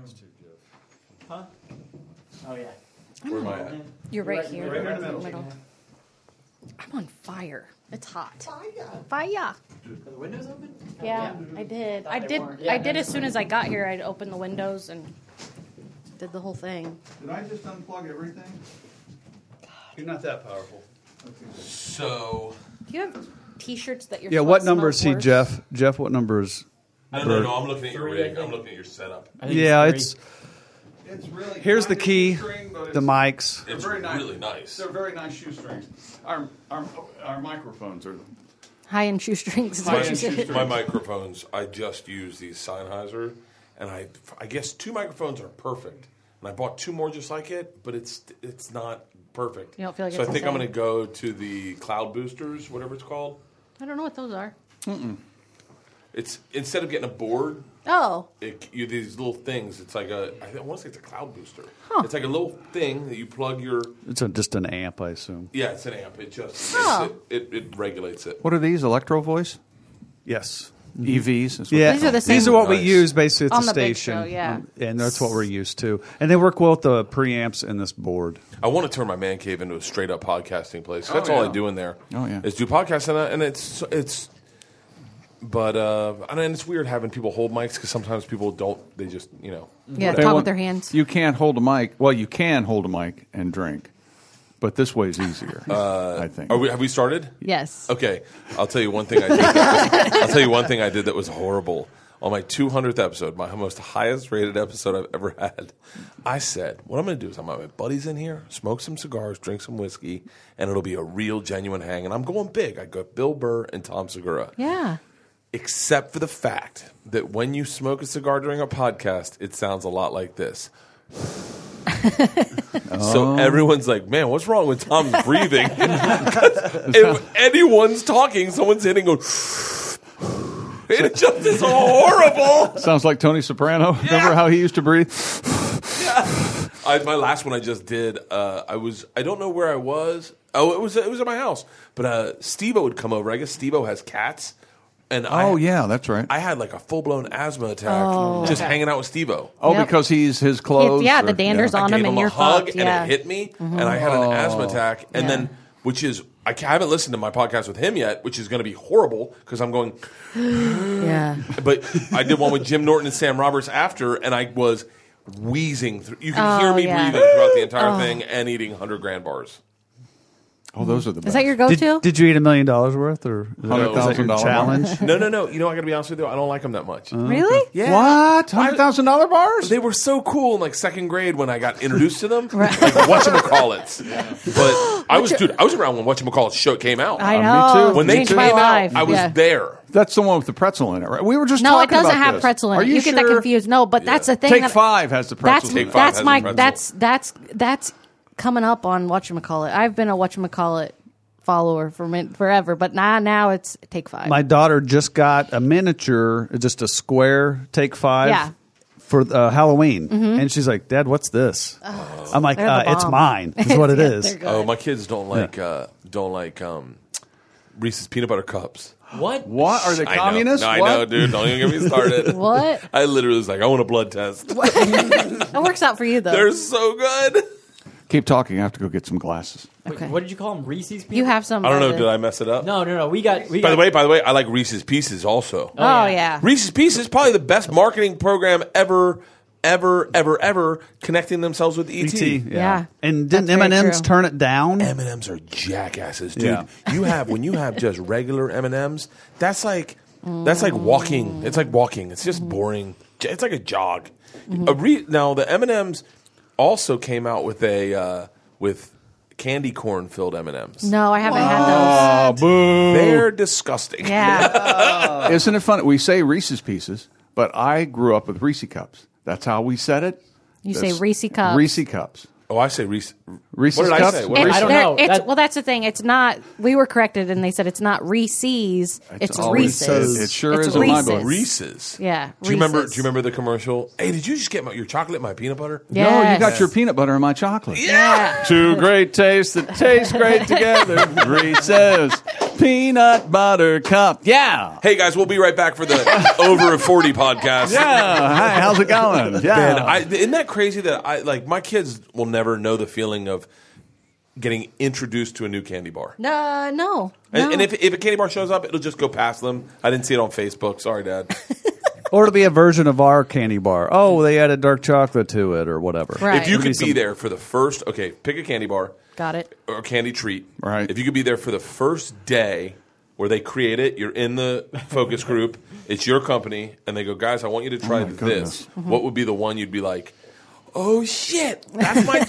Huh? Oh, yeah. Where am I at? You're right here. Right here in the middle. I'm on fire. It's hot. Fire. Are the windows open? Yeah, I did. Thought I they did. weren't. Yeah, I did that's as soon as I got here. I'd open the windows and did the whole thing. Did I just unplug everything? You're not that powerful. So Do you have T-shirts that your Yeah, sweat what number is smells he, worse? Jeff? Jeff, what number is? no. I'm looking at your 3, I rig. I'm think. looking at your setup. I think Yeah, three. it's really. Here's the kind of key, shoestring, but the mics. It's very nice. really nice. They're very nice shoestrings. Our microphones are. High-end shoestrings. Is High-end what you said. shoestrings. My microphones, I just use these Sennheiser, and I guess 2 microphones are perfect. And I bought 2 more just like it, but it's not perfect. You don't feel like so it's I think the I'm same? going to go to the Cloud Boosters, whatever it's called. I don't know what those are. It's instead of getting a board, Oh, these little things. It's like I want to say it's a Cloud Booster. Huh. It's like a little thing that you plug your. It's just an amp, I assume. Yeah, it's an amp. It just Oh. it regulates it. What are these? Electro Voice? Yes. EVs? is what Yeah, These are the these same- are what we Nice. use basically at On the the big station. show, yeah. And that's what we're used to. And they work well with the preamps and this board. I want to turn my man cave into a straight up podcasting place. That's all yeah. I do in there. Oh, yeah. Is do podcasts and it's. But and it's weird having people hold mics because sometimes people don't. They just yeah. They Talk want- with their hands. You can't hold a mic. Well, you can hold a mic and drink, but this way is easier, I think. Have we started? Yes. Okay, I'll tell you one thing I did. I'll tell you one thing I did that was horrible. On my 200th episode, my most highest rated episode I've ever had, I said, what I'm going to do is I'm going to have my buddies in here, smoke some cigars, drink some whiskey, and it'll be a real, genuine hang. And I'm going big. I got Bill Burr and Tom Segura. Yeah. Except for the fact that when you smoke a cigar during a podcast, it sounds a lot like this. So everyone's like, man, what's wrong with Tom's breathing? If anyone's talking, someone's hitting going, it just is horrible. Sounds like Tony Soprano. Remember how he used to breathe? My last one I just did, I don't know where I was. Oh, it was at my house. But Steve-O would come over. I guess Steve-O has cats. And Yeah, that's right. I had like a full-blown asthma attack just hanging out with Steve-O. Yep. Because he's his clothes. Yeah, or- the dander's I on gave him him and a you're hug, fucked. and Yeah. it hit me, and I had an asthma attack. And Yeah. then, which is, I haven't listened to my podcast with him yet, which is going to be horrible because I'm going. Yeah. But I did one with Jim Norton and Sam Roberts after, and I was wheezing through. You can hear me yeah. breathing throughout the entire thing and eating 100 grand bars. Oh, those are the best. Is that your go-to? Did you eat $1 million worth or is that your $100,000 challenge? No. You know, I got to be honest with you. I don't like them that much. Really? Yeah. What? $100,000 bars? They were so cool in like second grade when I got introduced to them. Like whatchamacallits. But I was around when whatchamacallits show came out. I me know. too. When they Changed came my out, life. I was Yeah. there. That's the one with the pretzel in it, right? We were just No, it talking doesn't about have this. pretzel in Are it. you You get that sure? confused. No, but that's the thing. Take that- 5 has the pretzel. That's Take 5 has that's the my pretzel. that's coming up on whatchamacallit. I've been a whatchamacallit follower for forever, but now it's Take 5. My daughter just got a miniature, just a square Take 5 Yeah. for Halloween. And she's like, Dad, what's this? I'm like, They're the it's bomb. mine, is what it Yeah, is. they're good. Oh, my kids don't like Reese's peanut butter cups. What? What? Are they I know. communists? No, I What? know, dude. Don't even get me started. What? I literally was like, I want a blood test. It works out for you though. They're so good. Keep talking. I have to go get some glasses. Wait, Okay. what did you call them? Reese's peanut? You have some. I don't know. other- Did I mess it up? No. We got. By the way, I like Reese's Pieces also. Oh yeah. Reese's Pieces probably the best marketing program ever connecting themselves with ET. Yeah. And didn't That's very M&M's true. turn it down? M&Ms are jackasses, dude. Yeah. When you have just regular M&Ms, that's like walking. It's like walking. It's just boring. It's like a jog. Now the M&Ms also came out with with candy corn filled M&Ms. No, I haven't had Oh, boo. They're disgusting. those. Yeah. Isn't it funny? We say Reese's Pieces, but I grew up with Reese Cups. That's how we said it. You say Reese Cups. Reese Cups. Oh, I say Reese. Reese's What did I Cups? say? What It's, did I don't know. Well, that's the thing. It's not. We were corrected, and they said it's not Reese's. It's always Reese's. It sure It's is in my book. Reese's. Reese's. Yeah. Do you remember? Reese's. Do you remember the commercial? Hey, did you just get your chocolate, my peanut butter? No, you got Yes. your peanut butter and my chocolate. Yeah. Two great tastes that taste great together. Reese's. Peanut butter cup. Yeah. Hey guys, we'll be right back for the Over 40 podcast. Yeah. Hi, how's it going? Yeah. Man, isn't that crazy that my kids will never know the feeling of getting introduced to a new candy bar. No. And if a candy bar shows up, it'll just go past them. I didn't see it on Facebook. Sorry, Dad. Or it'll be a version of our candy bar. Oh, they added dark chocolate to it or whatever. Right. If you could be there for the first, pick a candy bar. Got it. Or a candy treat. Right. If you could be there for the first day where they create it, you're in the focus group, it's your company, and they go, guys, I want you to try this. goodness. What would be the one you'd be like, oh, shit, that's my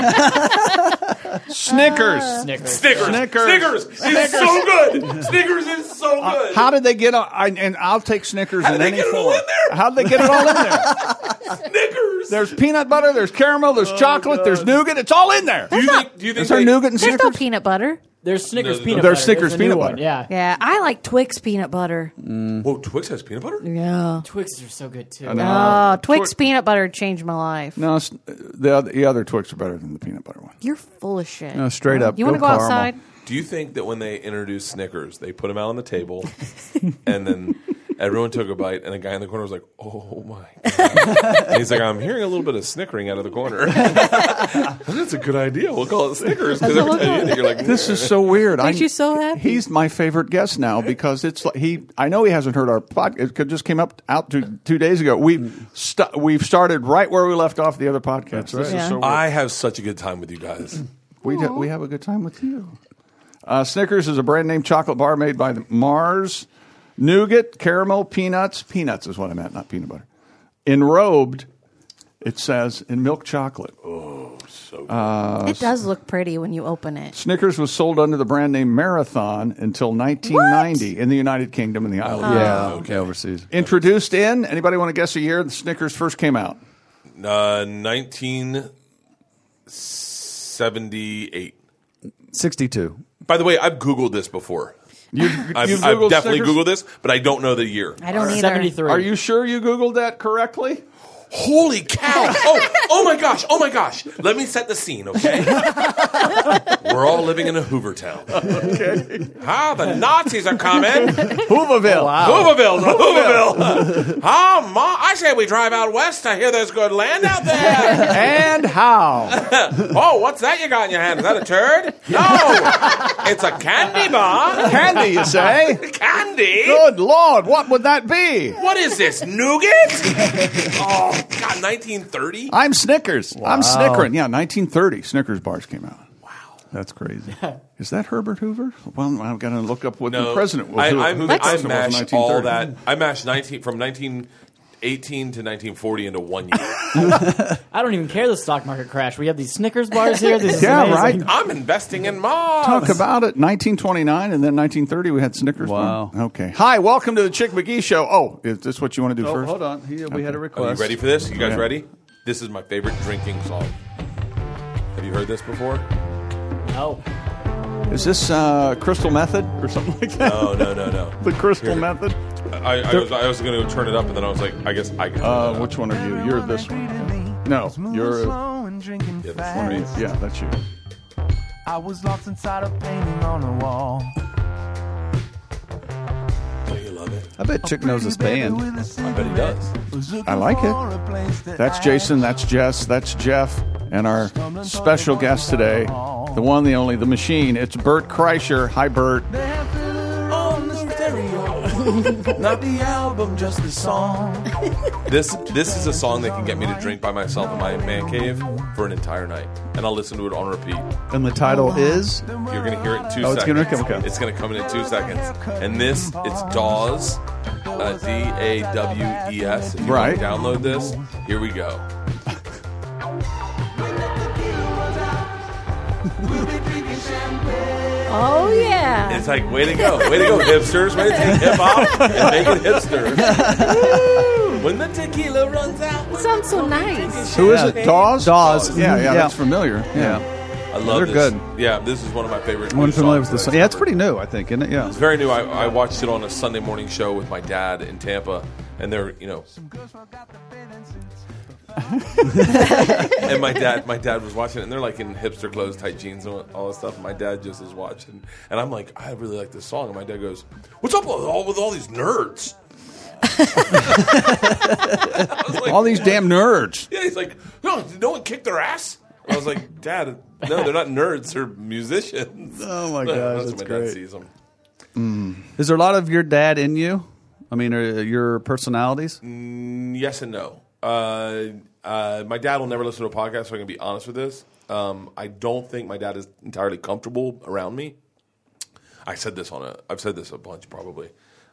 jam. Snickers. Snickers. It's so good. Snickers is so good. How did they get on? And I'll take Snickers How in did they any get it all form. in there? How did they get it all in there? Snickers. There's peanut butter, there's caramel, there's chocolate, there's nougat. It's all in there. Do you think Is there nougat and There's Snickers? no peanut butter. There's Snickers No, peanut there's butter. Snickers the new peanut one, butter. Yeah. Yeah, I like Twix peanut butter. Whoa, Twix has peanut butter? Yeah. Twix are so good too. I know. Oh, Twix peanut butter changed my life. No, the other Twix are better than the peanut butter one. You're full of shit. No, straight up. You want to go caramel. outside? Do you think that when they introduced Snickers, they put them out on the table, and then everyone took a bite, and a guy in the corner was like, "Oh my god!" And he's like, "I'm hearing a little bit of snickering out of the corner." That's a good idea. We'll call it Snickers because every time you eat it, you're like, This is so weird. Makes you so happy. He's my favorite guest now because it's like I know he hasn't heard our podcast. It just came out 2 days ago. We've started right where we left off the other podcast. This is Yeah. so weird. I have such a good time with you guys. We have a good time with you. Snickers is a brand name chocolate bar made by Mars. Nougat, caramel, peanuts. Peanuts is what I meant, not peanut butter. Enrobed, it says, in milk chocolate. Oh, so good. It does look pretty when you open it. Snickers was sold under the brand name Marathon until 1990 in the United Kingdom and the islands. Yeah, Okay. overseas. Introduced in, anybody want to guess a year the Snickers first came out? 1978. 62. By the way, I've Googled this before. You've I've Googled definitely Snickers? Googled this, but I don't know the year. I don't either. 73. Are you sure you Googled that correctly? Holy cow! Oh my gosh! Let me set the scene, okay? We're all living in a Hoover town. Okay. The Nazis are coming. Hooverville. Hooverville. I say we drive out west. I hear there's good land out there. And how? Oh, what's that you got in your hand? Is that a turd? No, it's a candy bar. Candy, you say? Candy? Good Lord, what would that be? What is this, nougat? Oh, God, 1930? I'm Snickers. I'm Snickering. Yeah, 1930, Snickers bars came out. That's crazy. Is that Herbert Hoover? Well, I've got to look up what the No, president was. I who the president was in mashed all 1930. that. I mashed 1918 to 1940 into 1 year. I don't even care the stock market crash. We have these Snickers bars here. This is Yeah, amazing. right. I'm investing in Mars. Talk about it. 1929 and then 1930 we had Snickers. Wow. bar. Okay. Hi, welcome to the Chick McGee Show. Oh, is this what you want to do Oh, first? hold on. We had a Are request. you ready for this? You guys Yeah. ready? This is my favorite drinking song. Have you heard this before? No. Is this Crystal Method or something like that? No. The Crystal Here. Method? I was going to turn it up, and then I was like, I guess I can. Which one are you? You're this one. No, you're. Yeah, this one right. Yeah, that's you. I was lost inside a painting on a wall. Oh, you love it. I bet Chick knows this band. I bet he does. I like it. That's Jason, that's Jess, that's Jeff, and our special guest today, the one, the only, the machine. It's Bert Kreischer. Hi, Bert. On the stereo. Not the album, just the song. This is a song that can get me to drink by myself in my man cave for an entire night, and I'll listen to it on repeat. And the title is? You're going to hear it in 2 Oh, seconds. it's gonna come, okay. It's going to come in 2 seconds. And it's Dawes, D-A-W-E-S. If you Right. want to download this, here we go. Oh, yeah. It's like, way to go, hipsters. Way to take hip-hop and make it hipster. Woo! When the tequila runs out. It sounds so nice. Who is it? Dawes? Dawes. Yeah, Yeah. that's familiar. Yeah. I love They're this. good. Yeah, this is one of my favorite I'm new unfamiliar with songs this that song. I Yeah, it's discovered. pretty new, I think, isn't it? Yeah. It's very new. I watched it on a Sunday morning show with my dad in Tampa, and they're, And my dad was watching it, and they're like in hipster clothes, tight jeans, and all this stuff. And my dad just is watching, and I'm like, I really like this song. And my dad goes, "What's up with all these nerds?" I was like, All these damn nerds. yeah, he's like, no one kicked their ass. I was like, Dad, no, they're not nerds. They're musicians. Oh my gosh, that's my great. dad sees them. Is there a lot of your dad in you? I mean, are your personalities? Yes and no. My dad will never listen to a podcast, so I'm going to be honest with this. I don't think my dad is entirely comfortable around me. I've said this a bunch probably.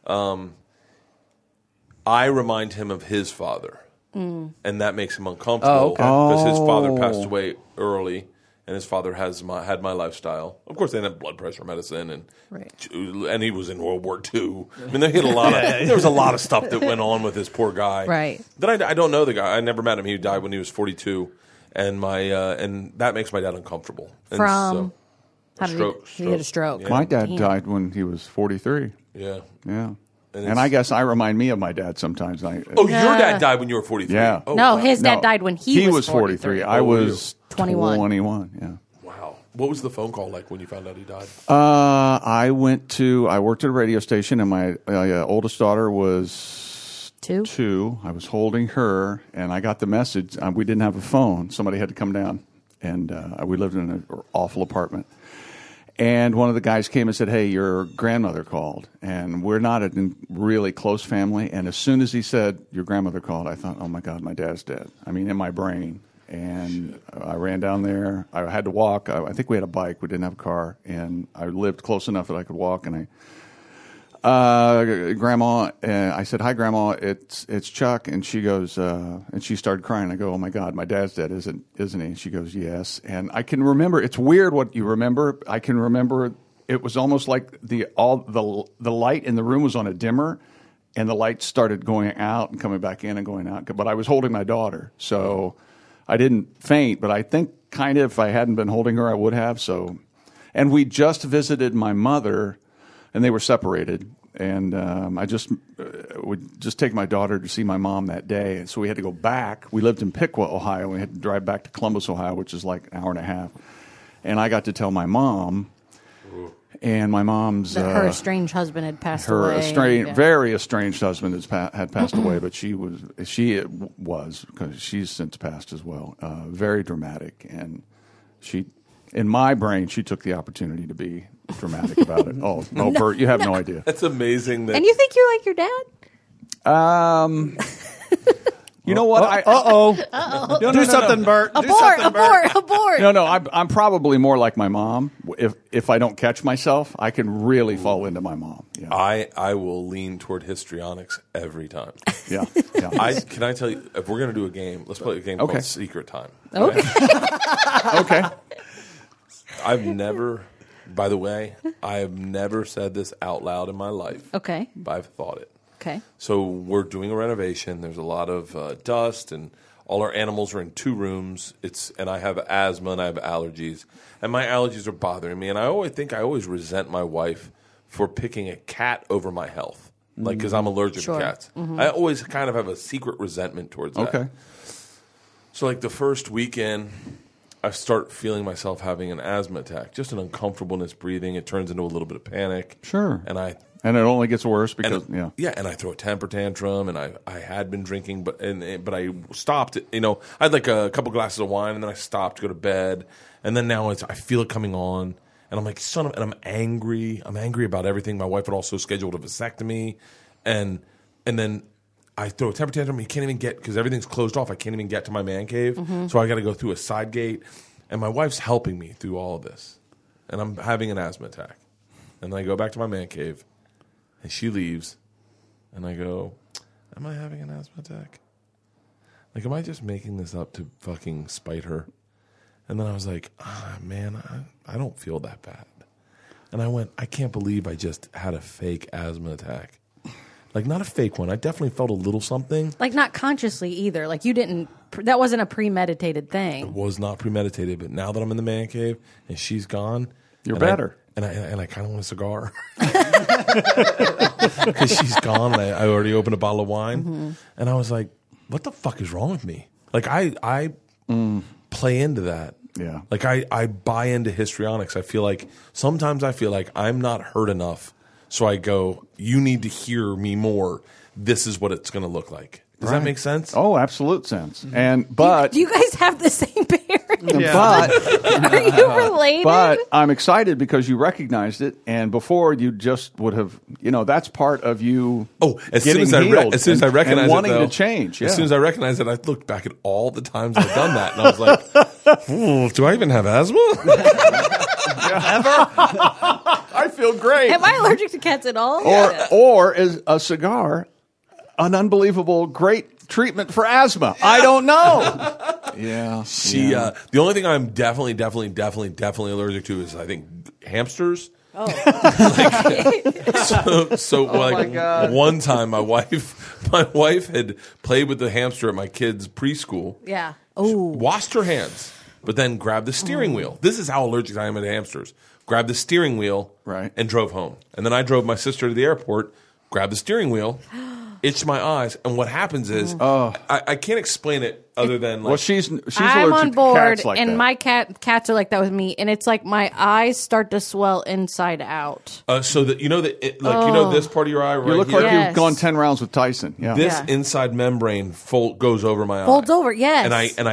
I remind him of his father, and that makes him uncomfortable because his father passed away early, and his father had my lifestyle. Of course, they didn't have blood pressure medicine, and he was in World War II. I mean, there was a lot of stuff that went on with this poor guy. Right. Then I don't know the guy. I never met him. He died when he was 42, and and that makes my dad uncomfortable. And From how stroke. he had a stroke? Yeah. My dad Damn. died when he was 43. Yeah. Yeah. And And I guess I remind me of my dad sometimes. Oh, your dad died when you were 43. Yeah. Oh, No, wow. his dad died when he was 43. I was 21. 21, yeah. Wow. What was the phone call like when you found out he died? I worked at a radio station, and my oldest daughter was 2. I was holding her, and I got the message. We didn't have a phone. Somebody had to come down, and we lived in an awful apartment. And one of the guys came and said, "Hey, your grandmother called." And we're not a really close family. And as soon as he said, "Your grandmother called," I thought, "Oh, my God, my dad's dead." I mean, in my brain. And I ran down there. I had to walk. I think we had a bike. We didn't have a car. And I lived close enough that I could walk. And Grandma, I said, "Hi, Grandma, it's Chuck." And she goes, and she started crying. I go, "Oh my God, my dad's dead, isn't he?" And she goes, "Yes." And I can remember. It's weird what you remember. I can remember. It was almost like the light in the room was on a dimmer, and the light started going out and coming back in and going out. But I was holding my daughter, so I didn't faint. But I think kind of if I hadn't been holding her, I would have. So, and we just visited my mother. And they were separated, and I would just take my daughter to see my mom that day. And so we had to go back. We lived in Piqua, Ohio. We had to drive back to Columbus, Ohio, which is like an hour and a half. And I got to tell my mom, and my mom's her estrange husband had passed her away. very estranged husband had passed away, but she was because she's since passed as well. Very dramatic, and she. In my brain, she took the opportunity to be dramatic about it. Oh, no, Bert, you have no idea. That's amazing. And you think you're like your dad? You know what? Do something, Bert. Do something, Bert. Abort. No, I'm probably more like my mom. If I don't catch myself, I can really fall into my mom. Yeah. I will lean toward histrionics every time. Yeah. Can I tell you, if we're going to do a game, let's play a game Okay. called Secret Time. Okay. Okay. I've never said this out loud in my life. Okay. But I've thought it. Okay. So we're doing a renovation. There's a lot of dust, and all our animals are in 2 rooms. And I have asthma and I have allergies, and my allergies are bothering me. And I always resent my wife for picking a cat over my health, like because I'm allergic Sure. to cats. I always kind of have a secret resentment towards that. Okay. So like the first weekend, I start feeling myself having an asthma attack, just an uncomfortableness breathing. It turns into a little bit of panic. Sure. And it only gets worse because and I throw a temper tantrum, and I had been drinking, but I stopped. I had like a couple glasses of wine, and then I stopped to go to bed, and then now I feel it coming on, and I'm like and I'm angry. I'm angry about everything. My wife had also scheduled a vasectomy, and then I throw a temper tantrum. You can't even get, because everything's closed off. I can't even get to my man cave, so I got to go through a side gate, and my wife's helping me through all of this, and I'm having an asthma attack, and then I go back to my man cave. And she leaves, and I go, am I having an asthma attack? Like, am I just making this up to fucking spite her? And then I was like, man, I don't feel that bad. And I went, I can't believe I just had a fake asthma attack. Like, not a fake one. I definitely felt a little something. Like, not consciously either. Like, you didn't, that wasn't a premeditated thing. It was not premeditated, but now that I'm in the man cave and she's gone. You're better. And I kind of want a cigar because she's gone. And I already opened a bottle of wine, and I was like, "What the fuck is wrong with me?" Like I play into that. Yeah. Like I buy into histrionics. Sometimes I feel like I'm not hurt enough. So I go, you need to hear me more. This is what it's going to look like. Does that make sense? Oh, absolute sense. But Do you guys have the same parents? but Are you related? but I'm excited because you recognized it, and before you just would have, that's part of you. Oh, as soon getting as I healed and recognize wanting it, though, to change. Yeah. As soon as I recognize it, I looked back at all the times I've done that, and I was like, "Ooh, do I even have asthma?" I feel great. Am I allergic to cats at all? Or is a cigar an unbelievable great treatment for asthma? I don't know. Yeah. The only thing I'm definitely allergic to is I think hamsters. Oh. My God. One time my wife had played with the hamster at my kid's preschool. Yeah. Washed her hands, but then grabbed the steering wheel. This is how allergic I am to hamsters. Grabbed the steering wheel and drove home. And then I drove my sister to the airport, grabbed the steering wheel, itched my eyes, and what happens is I can't explain it other than like. Well, she's I'm allergic on to board, cats like and that. my cats are like that with me, and it's like my eyes start to swell inside out. So that you know this part of your eye right You look here? like Yes. you've gone 10 rounds with Tyson. Yeah. This inside membrane goes over my eye. Folds over, yes.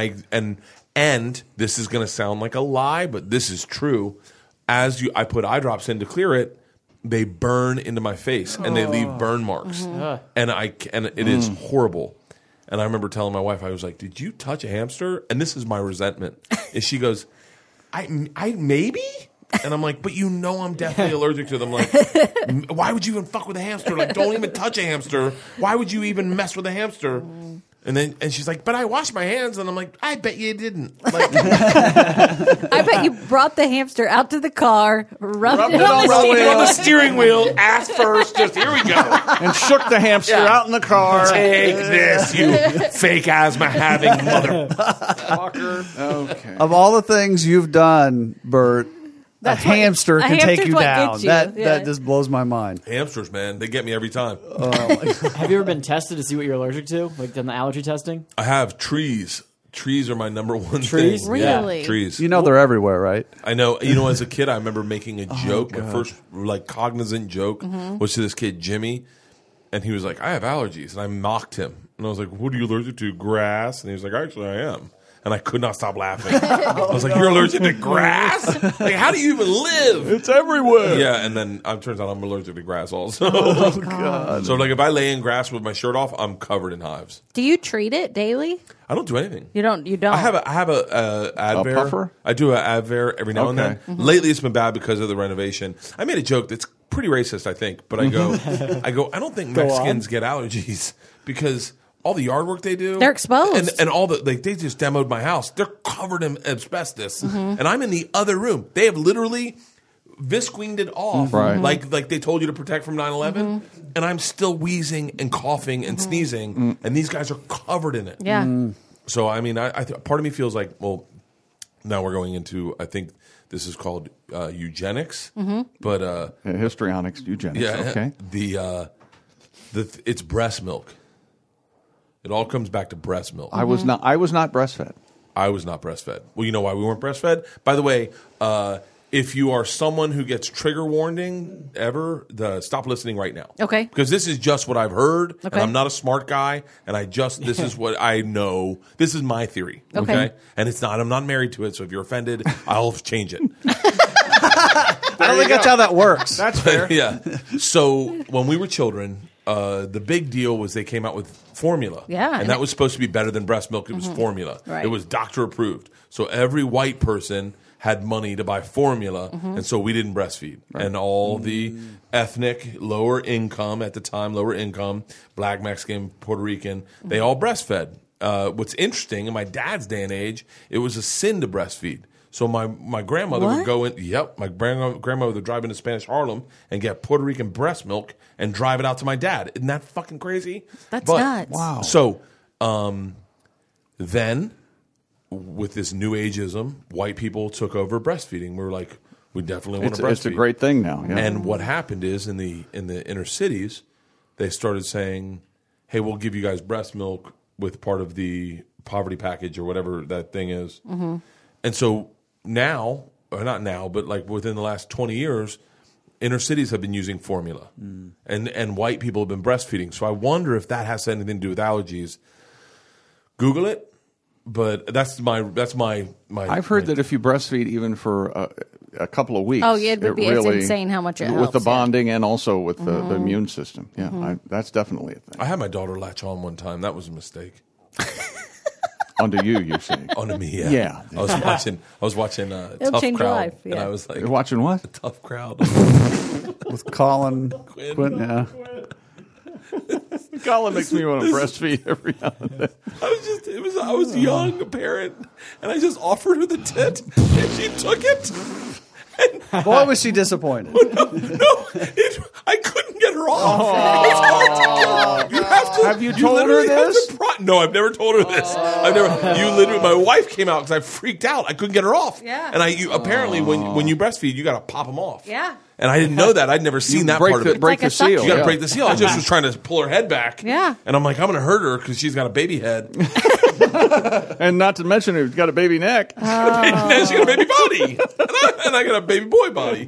And this is going to sound like a lie, but this is true. I put eye drops in to clear it, they burn into my face and they leave burn marks, and it is horrible. And I remember telling my wife, I was like, "Did you touch a hamster?" And this is my resentment. And she goes, "I maybe." And I'm like, "But I'm definitely allergic to them. Like, why would you even fuck with a hamster? Like, don't even touch a hamster. Why would you even mess with a hamster?" And she's like, "But I washed my hands." And I'm like, "I bet you didn't." Like, I bet you brought the hamster out to the car, rubbed it on the steering wheel, ass first. Just here we go. And shook the hamster out in the car. Take this, you fake asthma having motherfucker. Okay. Of all the things you've done, Bert, a hamster can take hamster's you what down. gets you. That just blows my mind. Hamsters, man, they get me every time. Have you ever been tested to see what you're allergic to? Like done the allergy testing? I have trees. Trees are my number one Trees? thing. Really? Yeah, trees. They're everywhere, right? I know. As a kid, I remember making a joke. My first cognizant joke was to this kid, Jimmy, and he was like, "I have allergies," and I mocked him, and I was like, "What are you allergic to? Grass?" And he was like, "Actually, I am." And I could not stop laughing. I was like, "You're allergic to grass? Like, how do you even live?" It's everywhere. Yeah, and then it turns out I'm allergic to grass also. Oh, God. So, like, if I lay in grass with my shirt off, I'm covered in hives. Do you treat it daily? I don't do anything. You don't. I have a Advair. puffer? I do an Advair every now and then. Okay. Lately, it's been bad because of the renovation. I made a joke that's pretty racist, I think, but I go, I don't think Mexicans get allergies because all the yard work they do, They're exposed. and all they just demoed my house. They're covered in asbestos, and I'm in the other room. They have literally visqueened it off, Right. like they told you to protect from 9/11, and I'm still wheezing and coughing and sneezing, and these guys are covered in it. Yeah. So I mean, part of me feels like, well, now we're going into, I think this is called eugenics, but Histrionics, eugenics. yeah, Okay. it's breast milk. It all comes back to breast milk. I was not breastfed. I was not breastfed. Well, you know why we weren't breastfed? By the way, if you are someone who gets trigger warning stop listening right now. Okay. Because this is just what I've heard, and Okay. I'm not a smart guy, and this is what I know. This is my theory. Okay. And it's not. I'm not married to it, so if you're offended, I'll change it. I don't think that's how that works. That's fair. Yeah. So when we were children, the big deal was they came out with formula. Yeah. And that was supposed to be better than breast milk. It was formula. Right. It was doctor approved. So every white person had money to buy formula, and so we didn't breastfeed. Right. And all the ethnic, lower income, Black, Mexican, Puerto Rican, they all breastfed. What's interesting, in my dad's day and age, it was a sin to breastfeed. So my grandmother would go in. Yep, my grandmother would drive into Spanish Harlem and get Puerto Rican breast milk and drive it out to my dad. Isn't that fucking crazy? That's nuts. Wow. So then, with this new ageism, white people took over breastfeeding. We were like, we definitely want to breastfeed. It's a great thing now. Yeah. And what happened is in the inner cities, they started saying, "Hey, we'll give you guys breast milk with part of the poverty package or whatever that thing is. And so now, or not now, but like within the last 20 years, inner cities have been using formula, and white people have been breastfeeding. So I wonder if that has anything to do with allergies. Google it, but that's my. I've heard that if you breastfeed even for a couple of weeks, it's insane how much it helps. with the bonding and also with the immune system. Yeah, that's definitely a thing. I had my daughter latch on one time. That was a mistake. Onto you say. Onto me, yeah. Yeah. I was watching It'll Tough change your Crowd, life, and yeah. I was like, You're watching what? Tough Crowd. With Colin Quinn. Yeah. Colin makes me want to breastfeed every now and then. I was young, a parent, and I just offered her the tit, and she took it. Boy, was she disappointed. I couldn't get her off. It's hard to do. You have to. Have you told her literally have this? to No, I've never told her this. I've never. You literally. My wife came out because I freaked out. I couldn't get her off. Yeah. And apparently when you breastfeed, you got to pop them off. Yeah. And I didn't know that. I'd never seen that part of it. Break like the a seal. suction. You got to yeah. break the seal. I just was trying to pull her head back. Yeah. And I'm like, I'm going to hurt her because she's got a baby head. And not to mention, he's got a baby neck. And she got a baby body. And I got a baby boy body.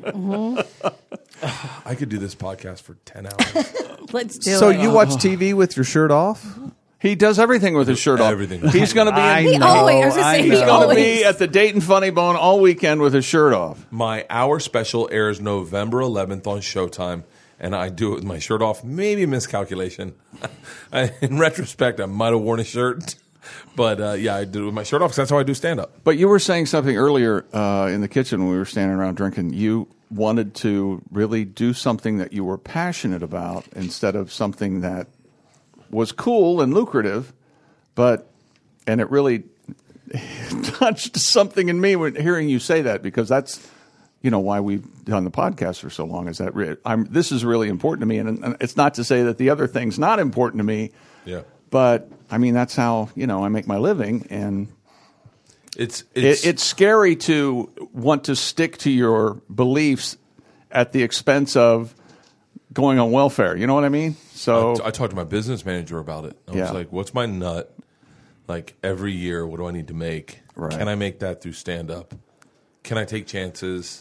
I could do this podcast for 10 hours. Let's do So it. you watch TV with your shirt off? He does everything with his shirt off. Everything. He's going to be. I He know, always- I was gonna say, I he He's know. going to always- be at the Dayton Funny Bone all weekend with his shirt off. My hour special airs November 11th on Showtime, and I do it with my shirt off. Maybe a miscalculation. In retrospect, I might have worn a shirt. But, yeah, I did it with my shirt off because that's how I do stand-up. But you were saying something earlier in the kitchen when we were standing around drinking. You wanted to really do something that you were passionate about instead of something that was cool and lucrative, and it really touched something in me when hearing you say that, because that's, why we've done the podcast for so long, is that this is really important to me. And it's not to say that the other thing's not important to me. Yeah. But I mean, that's how, I make my living, and It's scary to want to stick to your beliefs at the expense of going on welfare. You know what I mean? So I talked to my business manager about it. I Yeah. was like, what's my nut? Like, every year, what do I need to make? Right. Can I make that through stand-up? Can I take chances?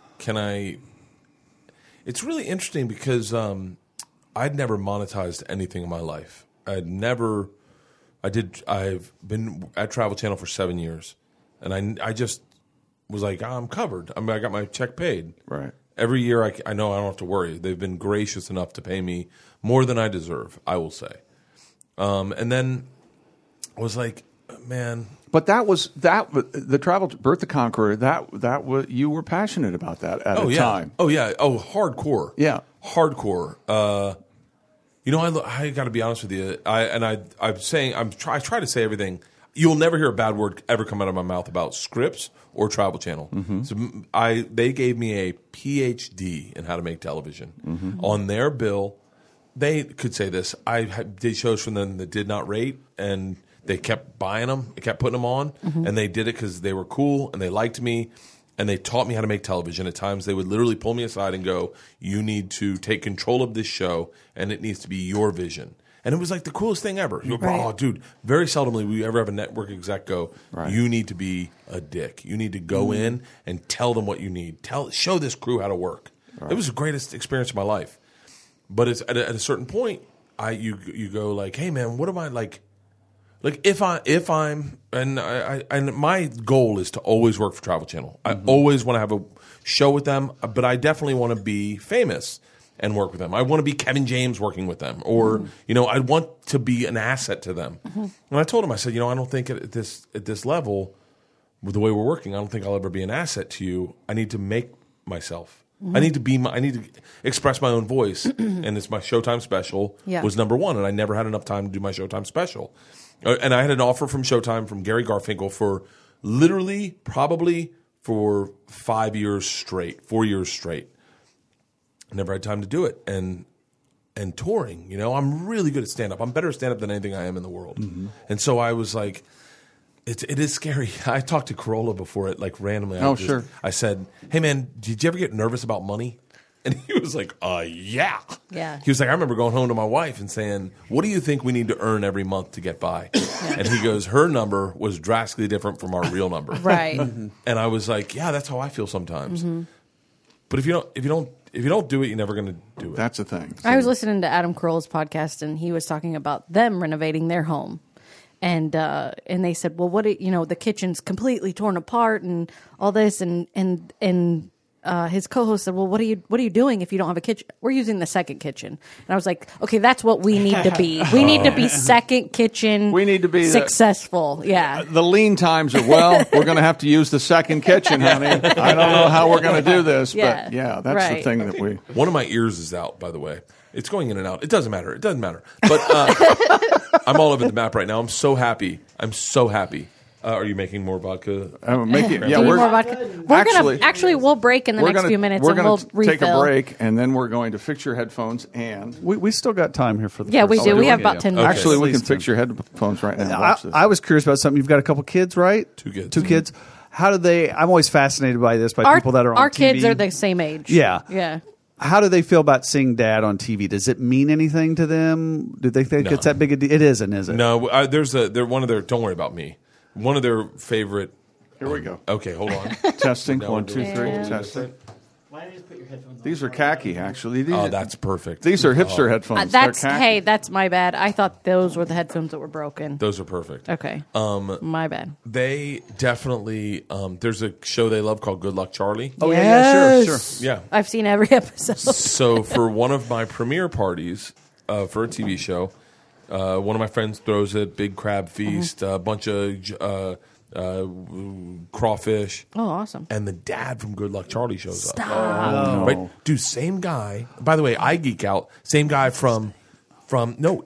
It's really interesting because I'd never monetized anything in my life. I've been at Travel Channel for 7 years, and I just was like, I'm covered. I mean, I got my check paid. Right. Every year, I know I don't have to worry. They've been gracious enough to pay me more than I deserve, I will say. And then I was like, man. But the travel Bert the Conqueror. That was, you were passionate about that at the time. Oh yeah. Oh, hardcore. Yeah. Hardcore. I got to be honest with you. I try to say everything. You'll never hear a bad word ever come out of my mouth about scripts or Travel Channel. Mm-hmm. So they gave me a PhD in how to make television. Mm-hmm. On their bill, they could say this. I did shows from them that did not rate, and they kept buying them. They kept putting them on, and they did it because they were cool and they liked me. And they taught me how to make television. At times, they would literally pull me aside and go, you need to take control of this show, and it needs to be your vision. And it was like the coolest thing ever. You go, Right. oh, dude, very seldomly will you ever have a network exec go, Right. you need to be a dick. You need to go in and tell them what you need. Show this crew how to work. It was the greatest experience of my life. But it's at a certain point, you go like, hey, man, what am I like? Like if I'm and my goal is to always work for Travel Channel. I always want to have a show with them, but I definitely want to be famous and work with them. I want to be Kevin James working with them, or I want to be an asset to them. And I told him, I said, I don't think at this level, with the way we're working, I don't think I'll ever be an asset to you. I need to make myself. I need to express my own voice, and it's my Showtime special was number one, and I never had enough time to do my Showtime special. And I had an offer from Showtime from Gary Garfinkel for literally probably for 5 years straight, 4 years straight. I never had time to do it. And touring, I'm really good at stand-up. I'm better at stand-up than anything I am in the world. And so I was like, it is scary. I talked to Corolla before it, like randomly. Oh, sure. I said, hey, man, did you ever get nervous about money? And he was like, yeah. Yeah. He was like, I remember going home to my wife and saying, what do you think we need to earn every month to get by? And he goes, her number was drastically different from our real number. Right. And I was like, yeah, that's how I feel sometimes. But if you don't do it, you're never going to do it. That's the thing. I was listening to Adam Carolla's podcast, and he was talking about them renovating their home. And they said, well, the kitchen's completely torn apart and all this, and his co-host said, well, what are you doing if you don't have a kitchen? We're using the second kitchen. And I was like, okay, that's what we need to be. We need to be second kitchen. We need to be successful. Yeah. The lean times are, well, we're going to have to use the second kitchen, honey. I don't know how we're going to do this, but yeah, that's the thing that we... One of my ears is out, by the way. It's going in and out. It doesn't matter. But I'm all over the map right now. I'm so happy. Are you making more vodka? We're more vodka. We'll break in the next few minutes and we'll refill. Take a break, and then we're going to fix your headphones. And we still got time here for the Yeah, first we do. one. We have about 10 minutes. Actually, we can fix your headphones right now. Watch this. I was curious about something. You've got a couple kids, right? 2 kids. 2 kids. How do they? I'm always fascinated by this, by people that are on our TV. kids are the same age. Yeah. Yeah. How do they feel about seeing Dad on TV? Does it mean anything to them? Do they think it's that big a deal? It isn't, is it? No, they're one of their. Don't worry about me. One of their favorite. Here we go. Okay, hold on. Testing. No, 1, 2, 3. Testing. Why don't you just put your headphones on? These are khaki, actually. That's perfect. These are hipster headphones. That's my bad. I thought those were the headphones that were broken. Those are perfect. Okay. My bad. They definitely. There's a show they love called Good Luck Charlie. Oh yeah, sure. Yeah. I've seen every episode. So for one of my premiere parties for a TV show, one of my friends throws a big crab feast, a bunch of crawfish. Oh, awesome. And the dad from Good Luck Charlie shows up. Stop. Right? Dude, same guy. By the way, I geek out. Same guy from True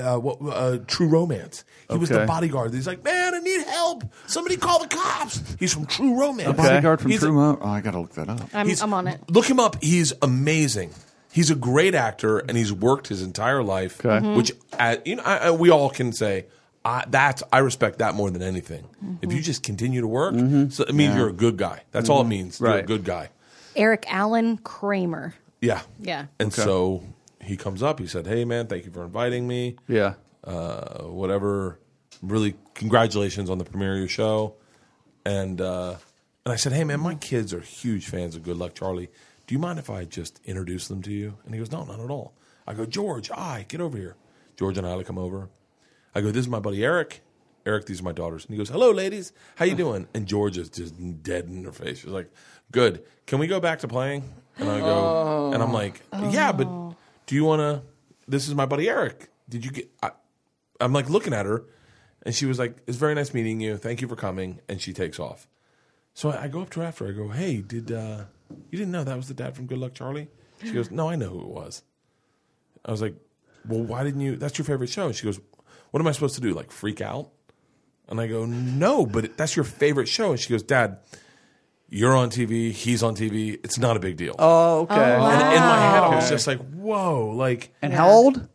Romance. He was the bodyguard. He's like, man, I need help. Somebody call the cops. He's from True Romance. The bodyguard from True Romance? I got to look that up. I'm on it. Look him up. He's amazing. He's a great actor, and he's worked his entire life, which we all can say, I respect that more than anything. If you just continue to work, so it means you're a good guy. That's all it means. You're a good guy. Eric Allen Kramer. Yeah. Yeah. And so he comes up. He said, hey, man, thank you for inviting me. Yeah. Whatever. Really, congratulations on the premiere of your show. And I said, hey, man, my kids are huge fans of Good Luck Charlie. Do you mind if I just introduce them to you? And he goes, no, not at all. I go, George, get over here. George and I come over. I go, this is my buddy Eric. Eric, these are my daughters. And he goes, hello, ladies. How you doing? And George is just dead in her face. She's like, good. Can we go back to playing? And I go, and I'm like, yeah, but do you want to? This is my buddy Eric. Did you get? I'm like looking at her, and she was like, it's very nice meeting you. Thank you for coming. And she takes off. So I go up to her after. I go, hey, you didn't know that was the dad from Good Luck Charlie? She goes, no, I know who it was. I was like, well, why didn't you? That's your favorite show. And she goes, what am I supposed to do? Like freak out? And I go, no, but that's your favorite show. And she goes, Dad, you're on TV. He's on TV. It's not a big deal. Oh, okay. And in my head, I was just like, whoa. Like, and how old?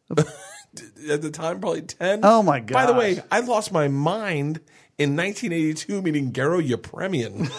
At the time, probably 10. Oh, my God. By the way, I lost my mind in 1982 meeting Garo Yepremian.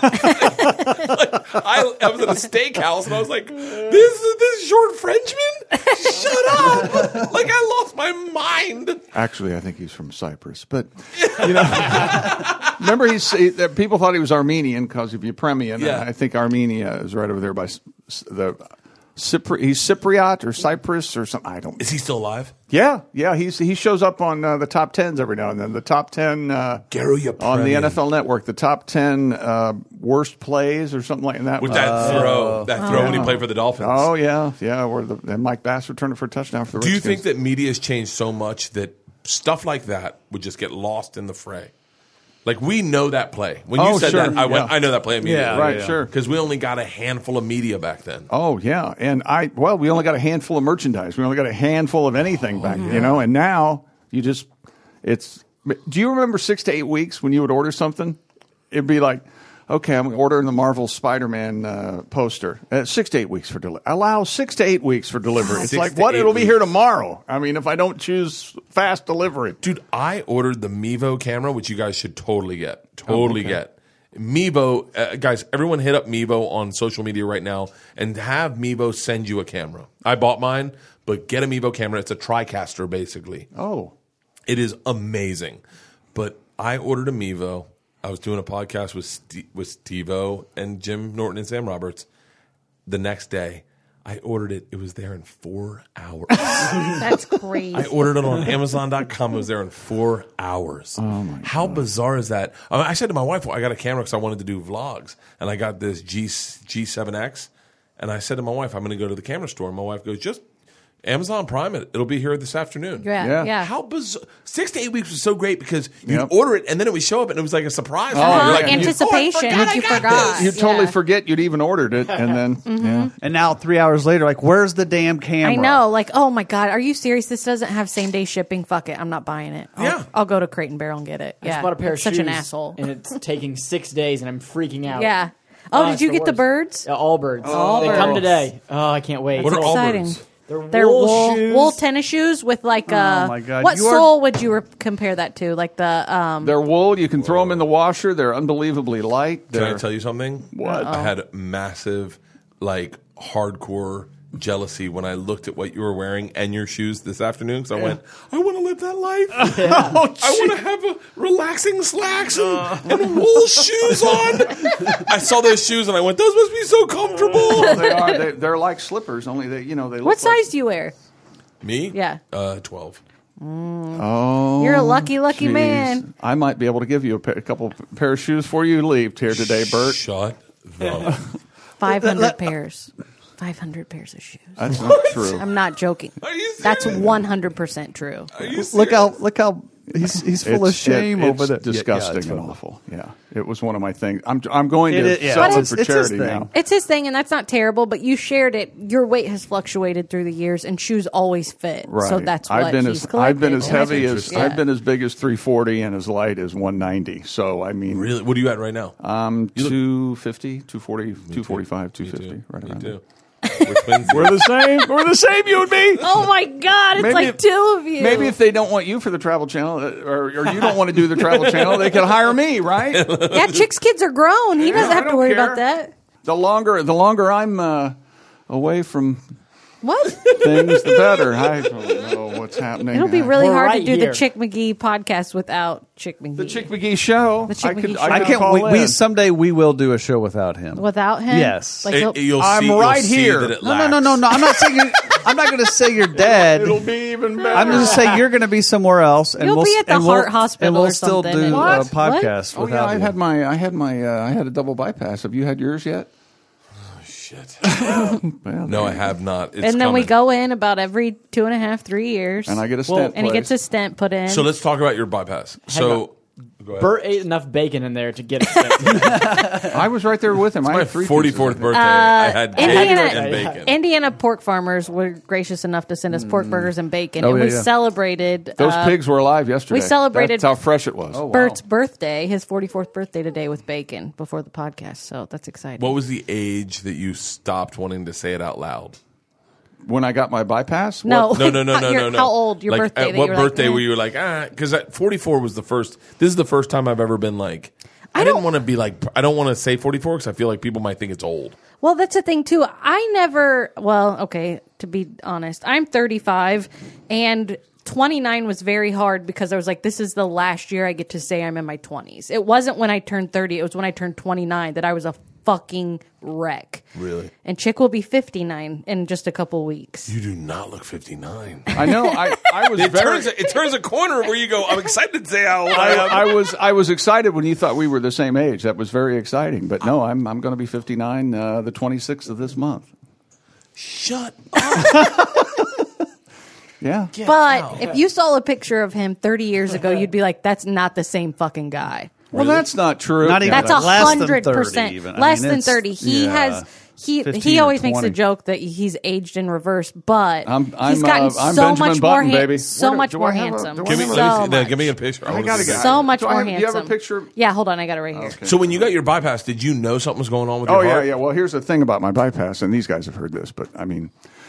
I was at a steakhouse, and I was like, this short Frenchman? Shut up. Like, I lost my mind. Actually, I think he's from Cyprus. But, remember people thought he was Armenian because of Yepremian. Yeah. I think Armenia is right over there by he's Cypriot or Cyprus or something. I don't know. Is he still alive? Yeah. He shows up on the top 10s every now and then. The top 10 Garo Yepremian on the NFL Network. The top 10 worst plays or something like that. With that throw when he played for the Dolphins. Oh yeah. And Mike Bass returned it for a touchdown for the Do you Redskins. think that media has changed so much that stuff like that would just get lost in the fray? Like, we know that play. When you said that, I know that play immediately. Yeah, right, sure. Because we only got a handful of media back then. Oh, yeah. And we only got a handful of merchandise. We only got a handful of anything back then, and now do you remember 6 to 8 weeks when you would order something? It'd be like, okay, I'm ordering the Marvel Spider-Man poster. 6 to 8 weeks for delivery. Allow 6 to 8 weeks for delivery. It's like, what? It'll be here tomorrow. I mean, if I don't choose fast delivery. Dude, I ordered the Mevo camera, which you guys should totally get. Totally get. Mevo, guys, everyone hit up Mevo on social media right now and have Mevo send you a camera. I bought mine, but get a Mevo camera. It's a TriCaster, basically. Oh. It is amazing. But I ordered a Mevo. I was doing a podcast with Steve-O and Jim Norton and Sam Roberts. The next day, I ordered it. It was there in 4 hours. That's crazy. I ordered it on Amazon.com. It was there in 4 hours. Oh my God. How bizarre is that? I said to my wife, well, I got a camera because I wanted to do vlogs. And I got this G7X. And I said to my wife, I'm going to go to the camera store. And my wife goes, just Amazon Prime it. It'll be here this afternoon. Yeah. How bizarre. 6 to 8 weeks was so great because you'd Yep. order it and then it would show up and it was like a surprise. Oh, You're like, anticipation. I You got forgot. this. You totally Yeah. forget you'd even ordered it, and then yeah. And now 3 hours later, like, where's the damn camera? I know, like, oh my God, are you serious? This doesn't have same day shipping. Fuck it, I'm not buying it. Yeah. I'll go to Crate and Barrel and get it. I Yeah, just bought a pair of such shoes, an asshole. and it's taking 6 days, and I'm freaking out. Yeah. Oh, did it's you the get the worst. birds? All birds. All They come birds. today. Oh, I can't wait. What are exciting. Allbirds? They're wool shoes. wool tennis shoes with like my God. What You are- sole would you compare that to? Like the They're wool. You can throw them in the washer. They're unbelievably light. Can I They're, tell you something? What? I had massive, like, hardcore jealousy when I looked at what you were wearing and your shoes this afternoon because I went, I want to live that life. I want to have a relaxing slacks and wool shoes on. I saw those shoes and I went, those must be so comfortable. they are. They're like slippers. Only they look. what size do you wear? Me? Yeah. 12. Oh, You're a lucky geez. man. I might be able to give you a couple pair of shoes for you leave here today, Bert. Shut the 500 pairs. 500 pairs of shoes. That's not true. I'm not joking. Are you That's serious? 100% true. Are you Look serious? how he's full of shame over It's there. disgusting it's and awful. awful. Yeah, it was one of my things. I'm going It to is- yeah. sell But them it's for his charity thing. now. It's his thing, and that's not terrible, but you shared it. Your weight has fluctuated through the years, and shoes always fit. Right. So that's what I've been he's I've been as collected. heavy as Yeah. I've been as big as 340 and as light as 190. So I mean, Really? What are you at right now? 250, 240, 245, 250, right Me around there. too. We're twins. We're the same. We're the same, you and me. Oh my God, it's Maybe like if- two of you. Maybe if they don't want you for the Travel Channel, or you don't want to do the Travel Channel, they can hire me, right? Yeah, Chick's kids are grown. He doesn't I have to don't worry care. about that. The longer I'm away from What? things, the better. I don't know what's happening. It'll be really We're hard to right do here. the Chick McGee podcast without Chick McGee. the Chick McGee show. The Chick McGee show. I can't call wait. in. Someday we will do a show without him. Without him? Yes. Like he'll- You'll I'm see, you'll right see here. that it No. lacks. I'm not saying I'm not going to say you're dead. It'll be even better. I'm just saying you're going to be somewhere else, and You'll we'll be at the and heart we'll, hospital and we'll or still something, do and- a What? podcast Oh without yeah, you. I had a double bypass. Have you had yours yet? Shit. Well, No, I have not. It's and then we coming. go in about every 2.5, 3 years. And I get a stent. and he gets a placed. stent put in. So let's talk about your bypass. So, go ahead. Bert ate enough bacon in there to get it. I was right there with him. I My had 3 44th pieces. birthday. I had cake Indiana- and bacon. Indiana pork farmers were gracious enough to send us pork burgers and bacon, Oh, and yeah, we yeah. celebrated Those pigs were alive yesterday. we celebrated- That's how fresh it was. Oh, wow. Bert's birthday, his 44th birthday today, with bacon before the podcast. So that's exciting. What was the age that you stopped wanting to say it out loud? When I got my bypass? No. No. How old? Your like, birthday? At that what you were like, birthday eh. were you like, because at 44 was the first. This is the first time I've ever been like, I didn't want to be like, I don't want to say 44 because I feel like people might think it's old. Well, that's the thing too. Okay, to be honest, I'm 35 and 29 was very hard because I was like, this is the last year I get to say I'm in my 20s. It wasn't when I turned 30, it was when I turned 29 that I was a fucking wreck. Really? And Chick will be 59 in just a couple weeks. You do not look 59. I know. I was It turns a corner where you go, I'm excited to say how old I am. I was excited when you thought we were the same age. That was very exciting. But no, I'm going to be 59 the 26th of this month. Shut up. Yeah. But if you saw a picture of him 30 years ago, you'd be like, that's not the same fucking guy. Well, that's not true. Not even- That's Like less than 100%. 30 even. I Less mean, than it's- 30. He yeah. has. He 15 always or makes a 20. joke that he's aged in reverse, but I'm he's gotten I'm so Benjamin much Button, more baby. so Where do- much do more I have a- handsome. do I Give me, have a- so let me see, no, much. give me a picture. I I want gotta to see get- that. So much Do I more have- do you handsome. have a picture? Yeah, hold on, I got it right here. So when you got your bypass, did you know something was going on with your Oh, heart? yeah. Well, here's the thing about my bypass, and these guys have heard this, but I mean,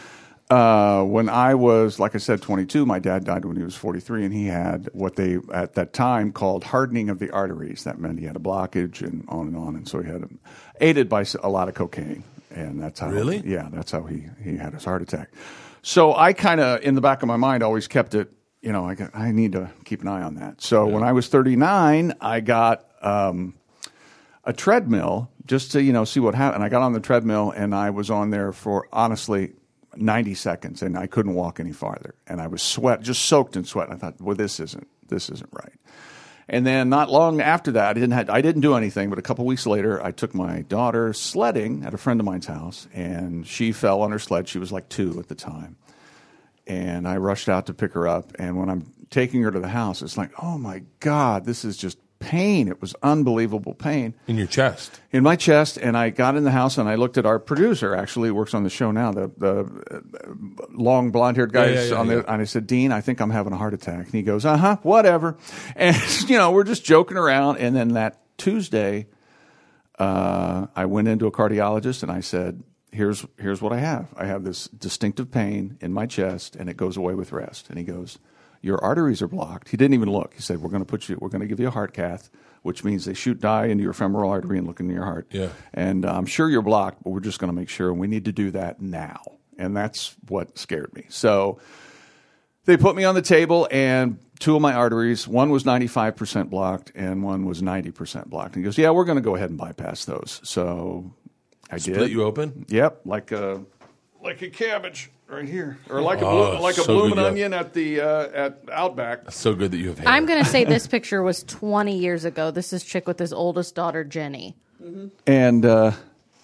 when I was, like I said, 22, my dad died when he was 43, and he had what they, at that time, called hardening of the arteries. That meant he had a blockage and on, and so he had aided by a lot of cocaine. And that's how, Really? Yeah, that's how he had his heart attack. So I kind of, in the back of my mind, always kept it, I need to keep an eye on that. So when I was 39, I got a treadmill just to, see what happened. I got on the treadmill, and I was on there for, honestly, 90 seconds, and I couldn't walk any farther. And I was just soaked in sweat. I thought, well, this isn't right. And then not long after that, I didn't do anything, but a couple weeks later, I took my daughter sledding at a friend of mine's house, and she fell on her sled. She was like 2 at the time. And I rushed out to pick her up, and when I'm taking her to the house, it's like, oh my God, this is just pain. It was unbelievable pain. In your chest. In my chest, and I got in the house and I looked at our producer, actually, who works on the show now, the long blonde-haired guy, and I said, Dean, I think I'm having a heart attack. And he goes, whatever. And, we're just joking around. And then that Tuesday, I went into a cardiologist and I said, here's what I have. I have this distinctive pain in my chest, and it goes away with rest. And he goes, your arteries are blocked. He didn't even look. He said, we're going to give you a heart cath, which means they shoot dye into your femoral artery and look into your heart. Yeah. And I'm sure you're blocked, but we're just going to make sure, and we need to do that now. And that's what scared me. So they put me on the table, and 2 of my arteries, one was 95% blocked and one was 90% blocked. And he goes, yeah, we're going to go ahead and bypass those. So I did. Split you open? Yep, like a cabbage. Right here, or like a so bloomin' good, onion at the at Outback. It's so good that you have hair. I'm going to say this picture was 20 years ago. This is Chick with his oldest daughter, Jenny. And That